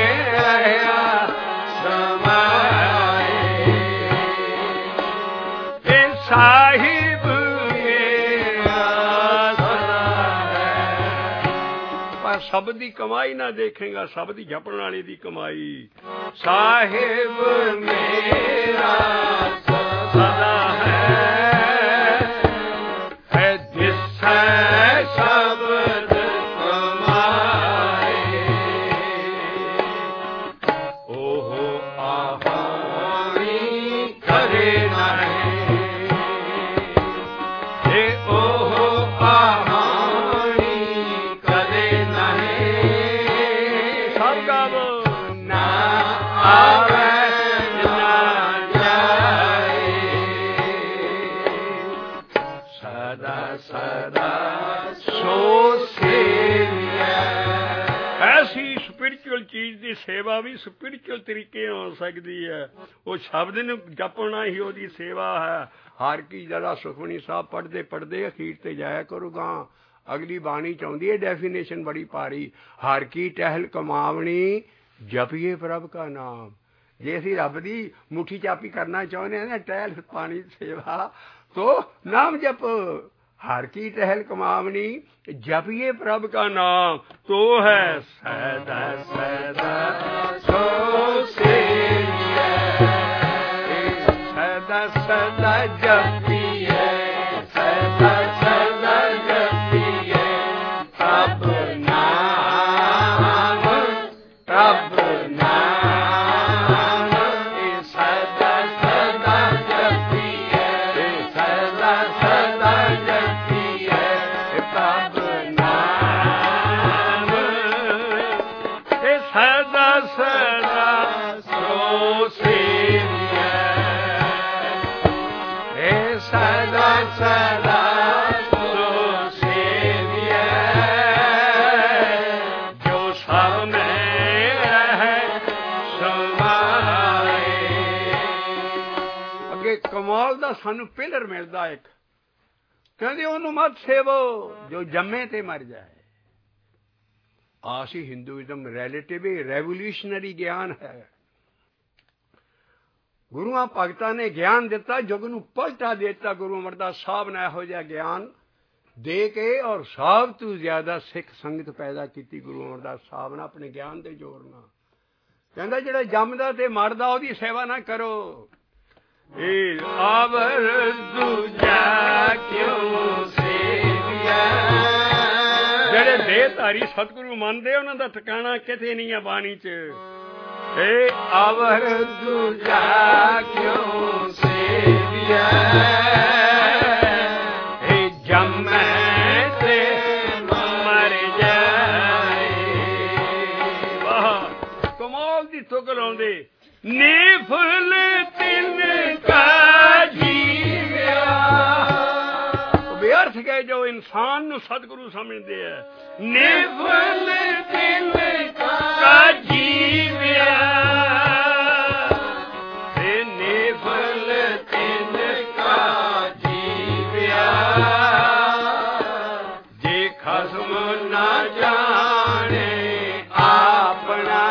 ਸਾਹਿਬ ਮੇਰਾ ਸਦਾ ਹੈ। ਪਰ ਸਭ ਦੀ ਕਮਾਈ ਨਾ ਦੇਖੇਗਾ, ਸਭ ਦੀ ਜਪਣ ਵਾਲੇ ਦੀ ਕਮਾਈ। ਸਾਹਿਬ ਮੇਰਾ ਸਦਾ ਹੈ, ਹੈ ਦਿਸੈ ਸ਼ਬਦ ਕਮਾਏ, ਉਹ ਆਹਾਣੀ ਕਰੇ ਨਹੀਂ। ਉਹਦੀ ਸੇਵਾ ਵੀ ਸਪਿਰਿਚੁਅਲ ਤਰੀਕੇ ਹੋ ਸਕਦੀ ਹੈ। ਉਹ ਸ਼ਬਦ ਨੂੰ ਜਪਣਾ ਹੀ ਉਹਦੀ ਸੇਵਾ ਹੈ। ਹਰ ਕੀ ਜਰਾ ਸੁਖਮਨੀ ਸਾਹਿਬ ਪੜ੍ਹਦੇ ਪੜ੍ਹਦੇ ਅਖੀਰ ਤੇ ਜਾਇਆ ਕਰੂਗਾ। ਅਗਲੀ ਬਾਣੀ ਚਾਹੁੰਦੀ ਹੈ ਡੈਫੀਨੇਸ਼ਨ ਬੜੀ ਭਾਰੀ, ਹਰ ਕੀ ਟਹਿਲ ਕਮਾਵਣੀ ਜਪੀਏ ਪ੍ਰਭ ਕਾ ਨਾਮ। ਜੇ ਅਸੀਂ ਰੱਬ ਦੀ ਮੁੱਠੀ ਚਾਪੀ ਕਰਨਾ ਚਾਹੁੰਦੇ ਹਾਂ ਨਾ, ਟਹਿਲ ਪਾਣੀ ਸੇਵਾ ਤੋ ਨਾਮ ਜਪ। हर की टहल कमावनी जपिए प्रभ का नाम, तो है सदा सदा सो सेविए, सदा सदा जपिए, सदा सदा जपिए प्रभ नाम, प्रभ नाम, सदा सदा जपिए, सदा सदा सदा सदा सो सेविए, हे सदा सदा सो सेविए, जो सब में रहे समाए। अगे कमाल दा सानू पिलर मिलदा एक, कहंदे ओनू मत सेवो जो जम्मे ते मर जाए। आसी हिंदुइज्म रिलेटिव रेवोल्यूशनरी ज्ञान है। गुरुआं भगतां ने ज्ञान दिता, जुग नूं पलटा देता। गुरु अमरदास साहब ने इहो जिहा ज्ञान दे के और सब तो ज्यादा सिख संगत पैदा की गुरु अमरदास साहब ने अपने ज्ञान के जोर नाल। कहंदा जिहड़ा जमदा ते मरदा ओहदी सेवा ना करो। ए आवर दूजा क्यों सेविया, ਜਿਹੜੇ ਦੇਹਧਾਰੀ ਸਤਿਗੁਰੂ ਮੰਨਦੇ ਉਹਨਾਂ ਦਾ ਟਿਕਾਣਾ ਕਿਤੇ ਨਹੀਂ ਆ ਬਾਣੀ 'ਚ। ਏ ਆਵਰ ਦੂਜਾ ਕਿਉਂ ਸੇਵਿਆ, ਏ ਜੰਮੈ ਤੇ ਮਰ ਜਾਏ। ਵਾਹ, ਕਮਾਲ ਦੀ ਤੁਕ ਲਾਉਂਦੇ। ਨੀ ਫੁੱਲ ਤਿੰਨ ਕਾ ਜੀਵਿਆ, व्यर्थ गए जो इंसान नु सतगुरु समझते हैं। निफल तिन का जीविया, निफल तिन का जीविया, जे खसम ना जाने अपना।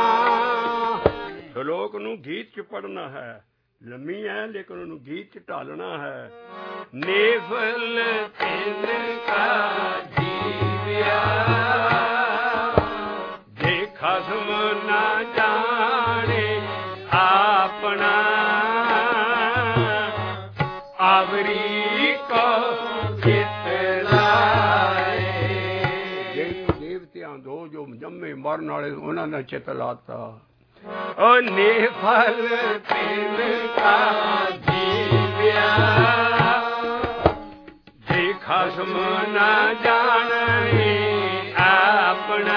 श्लोक नू गीत च पढ़ना है, लम्मी है लेकिन उन्होंने गीत च ढालना है। निफल तिन का जीविया, जे खसम ना जाने अपना, आवरी को चित लाए। देवतियां दो जो जम्मे मरन वाले उन्होंने चित लाता। ओ निफल तिन का जीविया, जे खसम ना जाने अपना,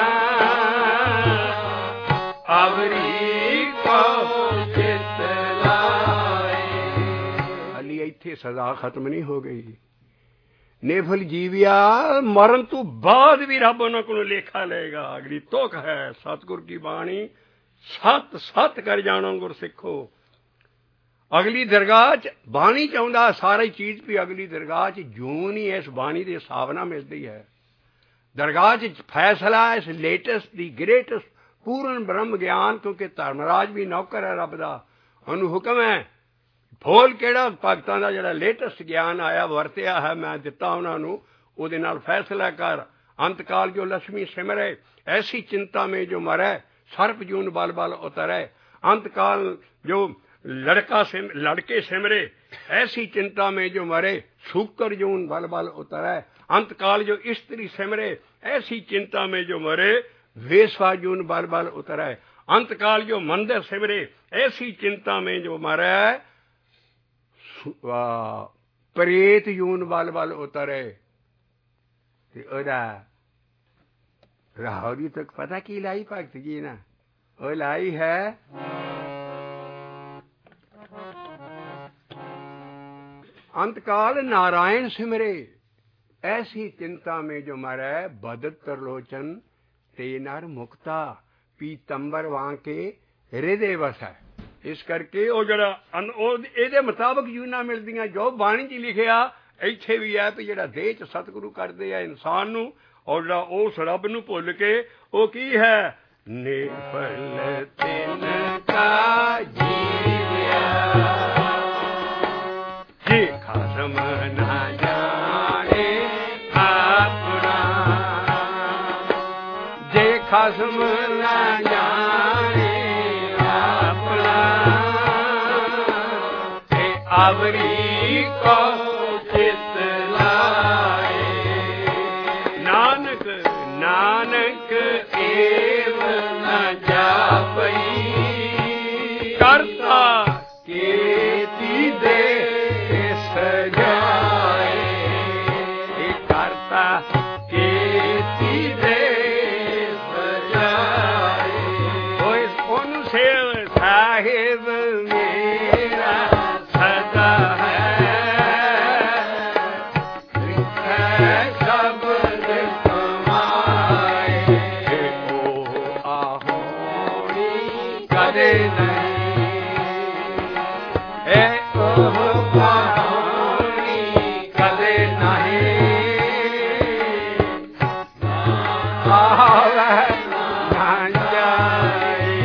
आवरी को चित लाए। हाली इत्थे सजा खत्म नहीं हो गई। नेफल जीविया, मरण तो बाद भी रब उन्होंने को लेखा लेगा। अगली तुक है सतगुर की बाणी, सत सत कर जानो गुर सिखो। अगली दरगाह च बाणी चाहुंदा सारी चीज भी अगली दरगाह च जून ही इस बाणी के हिसाब नाल मिलती है। दरगाह च फैसला इस लेटेस्ट दी ग्रेटेस्ट पूर्ण ब्रह्म ज्ञान, क्योंकि धर्मराज भी नौकर है रब दा, उन्होंने हुक्म है फूल केड़ा भगतां दा जिहड़ा लेटेस्ट ज्ञान आया वरतिया है मैं दिता उन्होंने, उहदे नाल फैसला कर। अंतकाल जो लक्ष्मी सिमरे ऐसी चिंता में जो मरे, सर्प जून बल बल उतरे। अंतकाल जो लड़का सिम लड़के सिमरे ऐसी चिंता में जो मरे, सूकर जून बल बल उतरे। अंतकाल जो स्त्री सिमरे ऐसी चिंता में जो मरे, वेसवा जून बल बल उतरे। अंतकाल जो मंदिर सिमरे ऐसी चिंता में जो मरे, प्रेत जून बल बल उतरे। राहुरी तक पता की लाई भगत जी ना, वो लाई है अंतकाल नारायण सिमरे ऐसी चिंता में जो मरे, बदत तरलोचन ते नर मुक्ता। ਪੀਤੰਬਰ ਵਾਂ ਕੇ ਹ੍ਰਿਦੇ ਵਸੈ। ਇਸ ਕਰਕੇ ਉਹ ਜਿਹੜਾ ਉਹ ਇਹਦੇ ਮੁਤਾਬਕ ਜੂਨਾਂ ਮਿਲਦੀਆਂ ਜੋ ਬਾਣੀ 'ਚ ਲਿਖਿਆ ਇੱਥੇ ਵੀ ਹੈ ਵੀ ਜਿਹੜਾ ਦੇਹ 'ਚ ਸਤਿਗੁਰੂ ਕਰਦੇ ਆ ਇਨਸਾਨ ਨੂੰ, ਔਰ ਜਿਹੜਾ ਉਸ ਰੱਬ ਨੂੰ ਭੁੱਲ ਕੇ ਉਹ ਕੀ ਹੈ ਨਿਫਲ ਤਿਨ ਕਾ ਜੀਵਿਆ ਜੇ ਖਸਮ ਨਾ ਜਾਣੇ ਆਪਣਾ, ਜੇ ਖਸਮ ਨਾ ਜਾਣੇ ਆਪਣਾ ਤੇ ਆਵਰੀ ਕੋ ਚਿਤ ਲਾਏ। ਨਾਨਕ ਨਾਨਕ ਏਵ ਨ ਜਾਪਈ ਕਰਤਾ ਕੀਤੀ ਦੇ ਸਜਾਏ। ਇਹ ਕਰਤਾ ਕੀਤੀ ਦੇ ਸਜਾਏ। ਹੋਏ ਉਹਨੂੰ ਸੇਵ ਸਾਹਿਬ ਮੇਰਾ ਸਦਾ ਹੈ, ਹੈ ਸ਼ਬਦ ਕਮਾਏ। ਉਹ ਆਹੋਣੀ ਕਦੇ ਨਹੀਂ, ਇਹ ਉਹ ਆਹੋਣੀ ਕਦੇ ਨਹੀਂ ਆਵੇ ਨਾ ਜਾਏ।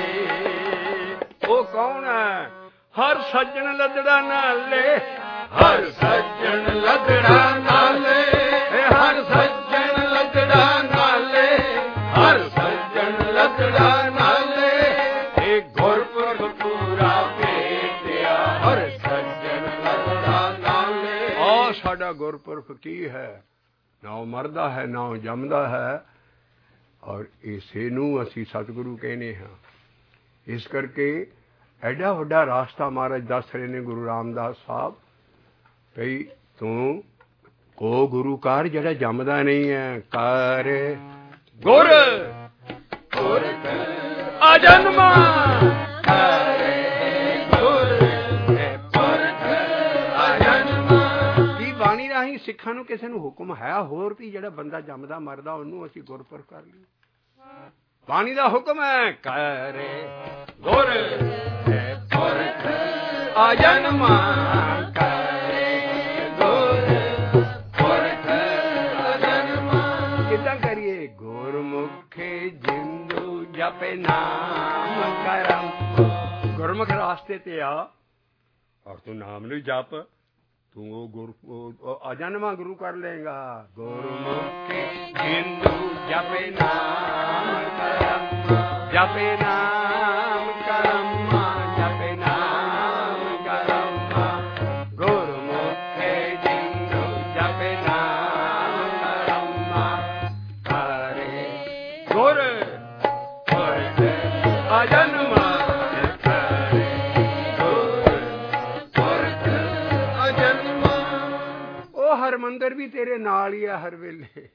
ਉਹ ਕੌਣ ਹੈ? ਹਰ ਸੱਜਣ ਲੱਦੜਾ ਨਾਲੇ, ਹਰ ਸੱਜਣ ਲੱਦੜਾ ਨਾਲੇ, ਹਰ ਸੱਜਣ ਲੱਦੜਾ ਨਾਲੇ, ਹਰ ਸੱਜਣ ਲੱਦੜਾ ਨਾਲੇ। ਇਹ ਗੁਰਪੁਰਖ ਪੂਰਾ ਭੇਟਿਆ ਹਰ ਸੱਜਣ ਲੱਦੜਾ ਨਾਲੇ। ਆ ਸਾਡਾ ਗੁਰਪੁਰਖ ਕੀ ਹੈ? ਨਾ ਉਹ ਮਰਦਾ ਹੈ ਨਾ ਉਹ ਜੰਮਦਾ ਹੈ, ਔਰ ਇਸੇ ਨੂੰ ਅਸੀਂ ਸਤਿਗੁਰੂ ਕਹਿੰਦੇ ਹਾਂ। ਇਸ ਕਰਕੇ ਐਡਾ ਵੱਡਾ ਰਾਸਤਾ ਮਹਾਰਾਜ ਦੱਸ ਰਹੇ ਨੇ ਗੁਰੂ ਰਾਮਦਾਸ ਸਾਹਿਬ ਭਈ ਤੂੰ ਉਹ ਗੁਰੂ ਕਰ ਜਿਹੜਾ ਜੰਮਦਾ ਨਹੀਂ ਹੈ। ਕਰ ਗੁਰ ਗੁਰ ਅਜਨਮਾ ਕਰ ਗੁਰ ਪੁਰਖ ਅਜਨਮਾ। ਕੀ ਬਾਣੀ ਰਾਹੀਂ ਸਿੱਖਾਂ ਨੂੰ ਕਿਸੇ ਨੂੰ ਹੁਕਮ ਹੈ ਹੋਰ ਵੀ ਜਿਹੜਾ ਬੰਦਾ ਜੰਮਦਾ ਮਰਦਾ ਉਹਨੂੰ ਅਸੀਂ ਗੁਰਪੁਰਖ ਕਰ ਲਈਏ? ਬਾਣੀ ਦਾ ਹੁਕਮ ਹੈ ਕਰ ਗੁਰ ਪੁਰਖ ਅਜਨਮਾ ਕਰ ਗੁਰ ਪੁਰਖ ਅਜਨਮਾ। ਕਿੱਦਾਂ ਕਰੀਏ? ਗੁਰਮੁਖੇ ਜਿੰਦੂ ਜਪੇ ਨਾਮ ਕਰਮ। ਗੁਰਮੁਖ ਰਾਸਤੇ ਤੇ ਆ ਔਰ ਤੂੰ ਨਾਮ ਨੂੰ ਜਪ, ਤੂੰ ਉਹ ਗੁਰ ਅਜਨਮਾ ਗੁਰੂ ਕਰ ਲੇਗਾ। ਗੁਰਮੁਖੇ ਜਿੰਦੂ ਜਪੇ ਨਾਮ ਕਰਮ, ਜਪੇ ਨਾਮ ਕਰਮ, ਜਪੇ ਨਾਮ ਕਰਮ। ਗੁਰਮੁਖੇ ਜਿੰਦੂ ਜਪੇ ਨਾਮ ਕਰਮ ਕਰੇ ਗੁਰ ਪੁਰਖ ਅਜਨਮਾ ਕਰੇ ਗੁਰ ਪੁਰਖ ਅਜਨਮਾ। ਉਹ ਹਰਮੰਦਰ ਵੀ ਤੇਰੇ ਨਾਲ ਹੀ ਆ ਹਰ ਵੇਲੇ।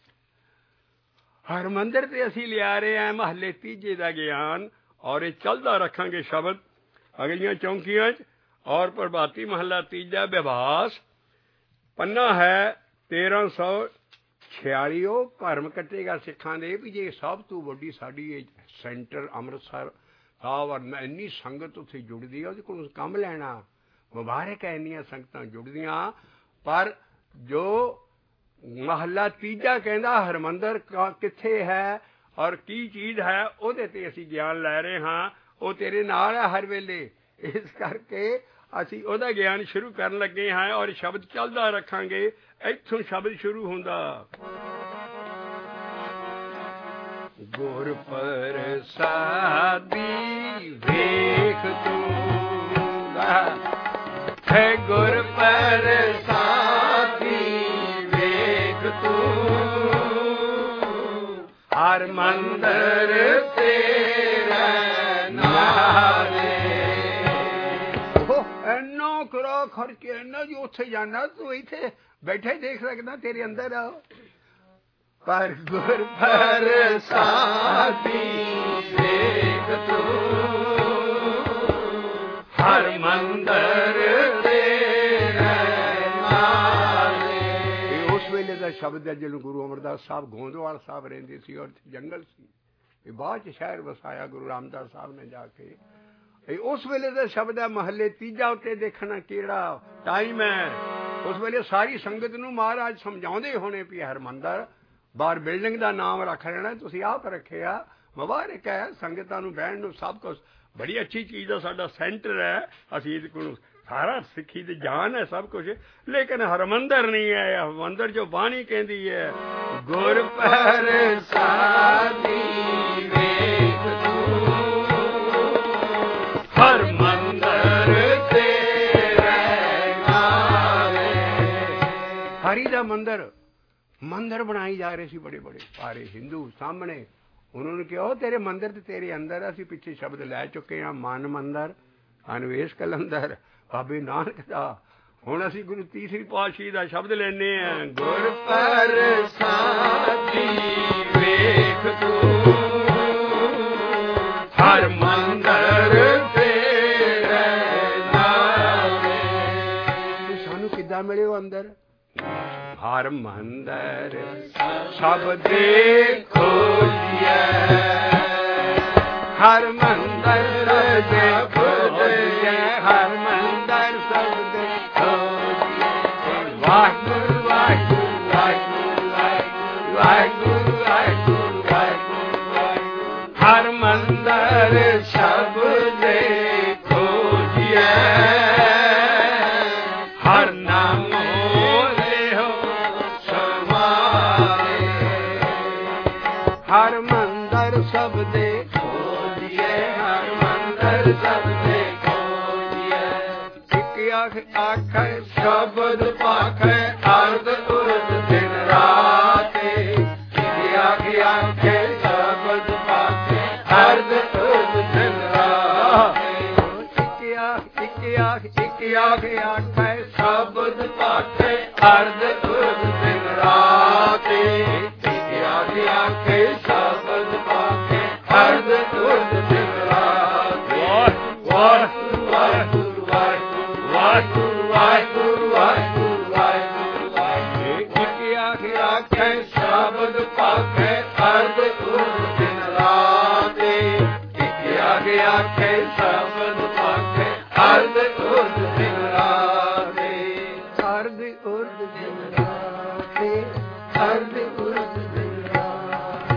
ਹਰਮੰਦਰ ਤੇ ਅਸੀਂ ਲਿਆ ਰਹੇ ਹਾਂ ਮਹੱਲੇ ਤੀਜੇ ਦਾ ਗਿਆਨ, ਔਰ ਇਹ ਚੱਲਦਾ ਰੱਖਾਂਗੇ ਸ਼ਬਦ ਅਗਲੀਆਂ ਚੌਂਕੀਆਂ 'ਚ। ਔਰ ਪ੍ਰਭਾਤੀ ਮਹੱਲਾ ਤੀਜਾ ਵਿਭਾਸ ਪੰਨਾ ਹੈ ਤੇਰਾਂ ਸੌ ਛਿਆਲੀ। ਉਹ ਭਰਮ ਕੱਟੇਗਾ ਸਿੱਖਾਂ ਦੇ ਵੀ ਜੇ ਸਭ ਤੋਂ ਵੱਡੀ ਸਾਡੀ ਇਹ ਸੈਂਟਰ ਅੰਮ੍ਰਿਤਸਰ ਸਾਹਿਬ ਔਰ ਇੰਨੀ ਸੰਗਤ ਉੱਥੇ ਜੁੜਦੀ ਆ, ਉਹਦੇ ਕੋਲ ਕੰਮ ਲੈਣਾ ਮੁਬਾਰਕ ਹੈ। ਇੰਨੀਆਂ ਸੰਗਤਾਂ ਜੁੜਦੀਆਂ, ਪਰ ਜੋ ਮਹੱਲਾ ਤੀਜਾ ਕਹਿੰਦਾ ਹਰਮੰਦਰ ਕਿੱਥੇ ਹੈ ਔਰ ਕੀ ਚੀਜ਼ ਹੈ, ਉਹਦੇ ਤੇ ਅਸੀਂ ਗਿਆਨ ਲੈ ਰਹੇ ਹਾਂ। ਉਹ ਤੇਰੇ ਨਾਲ ਹੈ ਹਰ ਵੇਲੇ। ਇਸ ਕਰਕੇ ਅਸੀਂ ਉਹਦਾ ਗਿਆਨ ਸ਼ੁਰੂ ਕਰਨ ਲੱਗੇ ਹਾਂ ਔਰ ਸ਼ਬਦ ਚੱਲਦਾ ਰੱਖਾਂਗੇ। ਇੱਥੋਂ ਸ਼ਬਦ ਸ਼ੁਰੂ ਹੁੰਦਾ। ਗੁਰ ਪ੍ਰਸਾਦੀ ਵੇਖ ਤੂੰ ਹੈ, ਗੁਰ ਪ੍ਰਸਾਦੀ ਹਰ ਮੰਦਰ ਤੇਰਾ ਨਾਲੇ। ਉਹ ਇੰਨਾ ਕਿਰਾ ਖਰਚ ਇੰਨਾ ਜੀ ਉੱਥੇ ਜਾਣਾ, ਤੂੰ ਇੱਥੇ ਬੈਠੇ ਦੇਖ ਸਕਦਾ ਤੇਰੇ ਅੰਦਰ ਆ। ਪਰ ਗੁਰ ਪ੍ਰਸਾਦੀ ਵੇਖ ਤੂੰ ਹਰ ਮੰਦਰ ਤੇਰਾ ਨਾਲੇ। ਉਸ ਵੇਲੇ ਦਾ ਸ਼ਬਦ ਹੈ ਜਿਹਨੂੰ ਗੁਰੂ ਅਮਰਦਾਸ ਸਾਹਿਬ ਗੋਂਦਵਾਲ ਸਾਹਿਬ ਰਹਿੰਦੇ ਸੀ ਔਰ ਜੰਗਲ ਸੀ। ਇਹ ਬਾਅਦ ਚ ਸ਼ਹਿਰ ਵਸਾਇਆ ਗੁਰੂ ਰਾਮਦਾਸ ਸਾਹਿਬ ਨੇ ਜਾ ਕੇ। ਇਹ ਉਸ ਵੇਲੇ ਦਾ ਸ਼ਬਦ ਹੈ। ਮਹੱਲੇ ਤੀਜਾ ਉੱਤੇ ਦੇਖਣਾ ਕਿਹੜਾ ਟਾਈਮ ਹੈ। ਉਸ ਵੇਲੇ ਸਾਰੀ ਸੰਗਤ ਨੂੰ ਮਹਾਰਾਜ ਸਮਝਾਉਂਦੇ ਹੋਣੇ ਵੀ ਹਰਮੰਦਰ ਬਾਹਰ ਬਿਲਡਿੰਗ ਦਾ ਨਾਮ ਰੱਖ ਲੈਣਾ, ਤੁਸੀਂ ਆਪ ਰੱਖਿਆ, ਮੁਬਾਰਕ ਹੈ। ਸੰਗਤਾਂ ਨੂੰ ਬਹਿਣ ਨੂੰ ਸਭ ਕੁਛ ਬੜੀ ਅੱਛੀ ਚੀਜ਼ ਦਾ ਸਾਡਾ ਸੈਂਟਰ ਹੈ। ਅਸੀਂ ਇਹਦੇ ਕੋਲ ਸਾਰਾ ਸਿੱਖੀ ਦੀ ਜਾਨ ਹੈ ਸਭ ਕੁਛ, ਲੇਕਿਨ ਹਰਮੰਦਰ ਨਹੀਂ ਹੈ। ਹਰਮੰਦਰ ਜੋ ਬਾਣੀ ਕਹਿੰਦੀ ਹੈ, ਗੁਰ ਪ੍ਰਸਾਦੀ ਵੇਖ ਤੂੰ ਹਰਮੰਦਰ ਤੇਰੇ ਨਾਲੇ। ਹਰੀ ਦਾ ਮੰਦਰ ਮੰਦਰ ਬਣਾਈ ਜਾ ਰਹੇ ਸੀ ਬੜੇ ਬੜੇ ਸਾਰੇ ਹਿੰਦੂ ਸਾਹਮਣੇ। ਉਹਨਾਂ ਨੇ ਕਿਹਾ ਤੇਰੇ ਮੰਦਰ ਤੇ ਤੇਰੇ ਅੰਦਰ। ਅਸੀਂ ਪਿੱਛੇ ਸ਼ਬਦ ਲੈ ਚੁੱਕੇ ਹਾਂ, ਮਨ ਮੰਦਰ, ਅਨਵੇਸ਼ ਕਲੰਦਰ, ਬਾਬੇ ਨਾਨਕ ਦਾ। ਹੁਣ ਅਸੀਂ ਗੁਰੂ ਤੀਸਰੀ ਪਾਤਸ਼ਾਹੀ ਦਾ ਸ਼ਬਦ ਲੈਂਦੇ ਹਾਂ, ਗੁਰ ਪ੍ਰਸਾਦੀ ਵੇਖ ਤੂੰ ਹਰ ਮੰਦਰ ਤੇਰੇ ਨਾਲੇ। ਸਾਨੂੰ ਕਿੱਦਾਂ ਮਿਲੇ ਉਹ ਅੰਦਰ? ਹਰ ਮੰਦਰ ਸਭ ਦੇ ਖੋਜੀਏ, ਹਰ ਮੰਦਰ ਦੇ ਖੋਜੀਏ, ਹਰ ਮੰਦਰ ਸਭ ਦੇ ਖੋਜੀਏ। ਵਾਹਿਗੁਰੂ ਵਾਹਿਗੁਰੂ ਵਾਹਿਗੁਰੂ ਵਾਹਿਗੁਰੂ ਵਾਹਿਗੁਰੂ ਵਾਹਿਗੁਰੂ, ਹਰ ਮੰਦਰ ਸਭ ਦੇ ਖੋਜੀਏ, ਹਰ ਨਾਮ ਹਰ ਮੰਦਰ ਸਭ ਦੇ ਖੋਜੀਏ, ਹਰ ਮੰਦਰ ਸਭ ਦੇ ਖੋਜੀਏ। ਇੱਕ ਆਖ ਆਖੇ ਸ਼ਬਦ ਪਾਖੇ ਅਰਧ ਉਰਧ ਦਿਨ ਰਾਤ, ਇੱਕ ਆਖ ਆਖੇ ਸ਼ਬਦ ਪਾਖੇ ਅਰਧ ਉਰਧ ਦਿਨ ਰਾਤ। ਇੱਕ ਆਖ ਇੱਕ ਆਖ ਇੱਕ ਆਖ ਆਖੇ ਸ਼ਬਦ ਪਾਖੇ ਅਰਧ ਉਰਧ ਦਿਨ ਰਾਤ, ਆਖੇ ਸ਼ਬਦ ਪਾਖੇ ਅਰਧ ਉਰਧ ਦਿਨ ਰਾਤ। ਵਾਹਿਗੁਰੂ ਵਾਹਿਗੁਰੂ ਵਾਹਿਗੁਰੂ ਵਾਹਿਗੁਰੂ ਵਾਹਿਗੁਰੂ ਵਾਹਿਗੁਰੂ। ਇੱਕ ਆਖੇ ਆਖੇ ਸ਼ਬਦ ਪਾਖੇ ਅਰਧ ਉਰਧ ਦਿਨ ਰਾਤ, ਇੱਕ ਆਖੇ ਆਖੇ ਸ਼ਬਦ ਪਾਖੇ ਅਰਧ ਉਰਧ ਦਿਨ ਰਾਤ। ਅਰਧ ਉਰਧ ਦਿਨ ਰਾਤ, ਅਰਧ ਉਰਧ ਦਿਨ ਰਾਤ।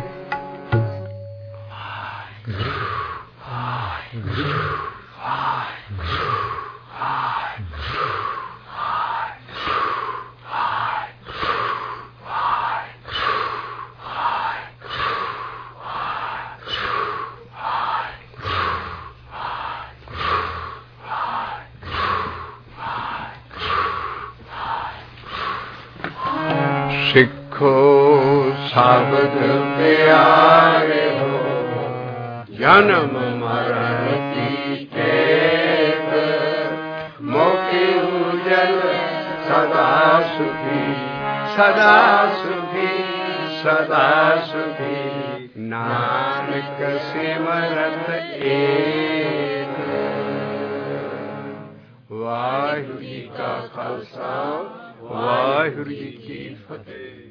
ਸਿੱਖੋ ਸ਼ਬਦ ਪਿਆਰੇ ਹੋ, ਜਨਮ ਮਰਨ ਕੀ ਚੇਤ, ਮੋਖੀ ਉਜਲ ਸਦਾ ਸੁਖੀ, ਸਦਾ ਸੁਖੀ, ਸਦਾ ਸੁਖੀ। ਨਾਨਕ ਸਿਮਰਤ ਏਕ। ਵਾਹਿਗੁਰੂ ਜੀ ਕਾ ਖਾਲਸਾ, ਵਾਹਿਗੁਰੂ ਜੀ ਕੀ ਫਤਿਹ।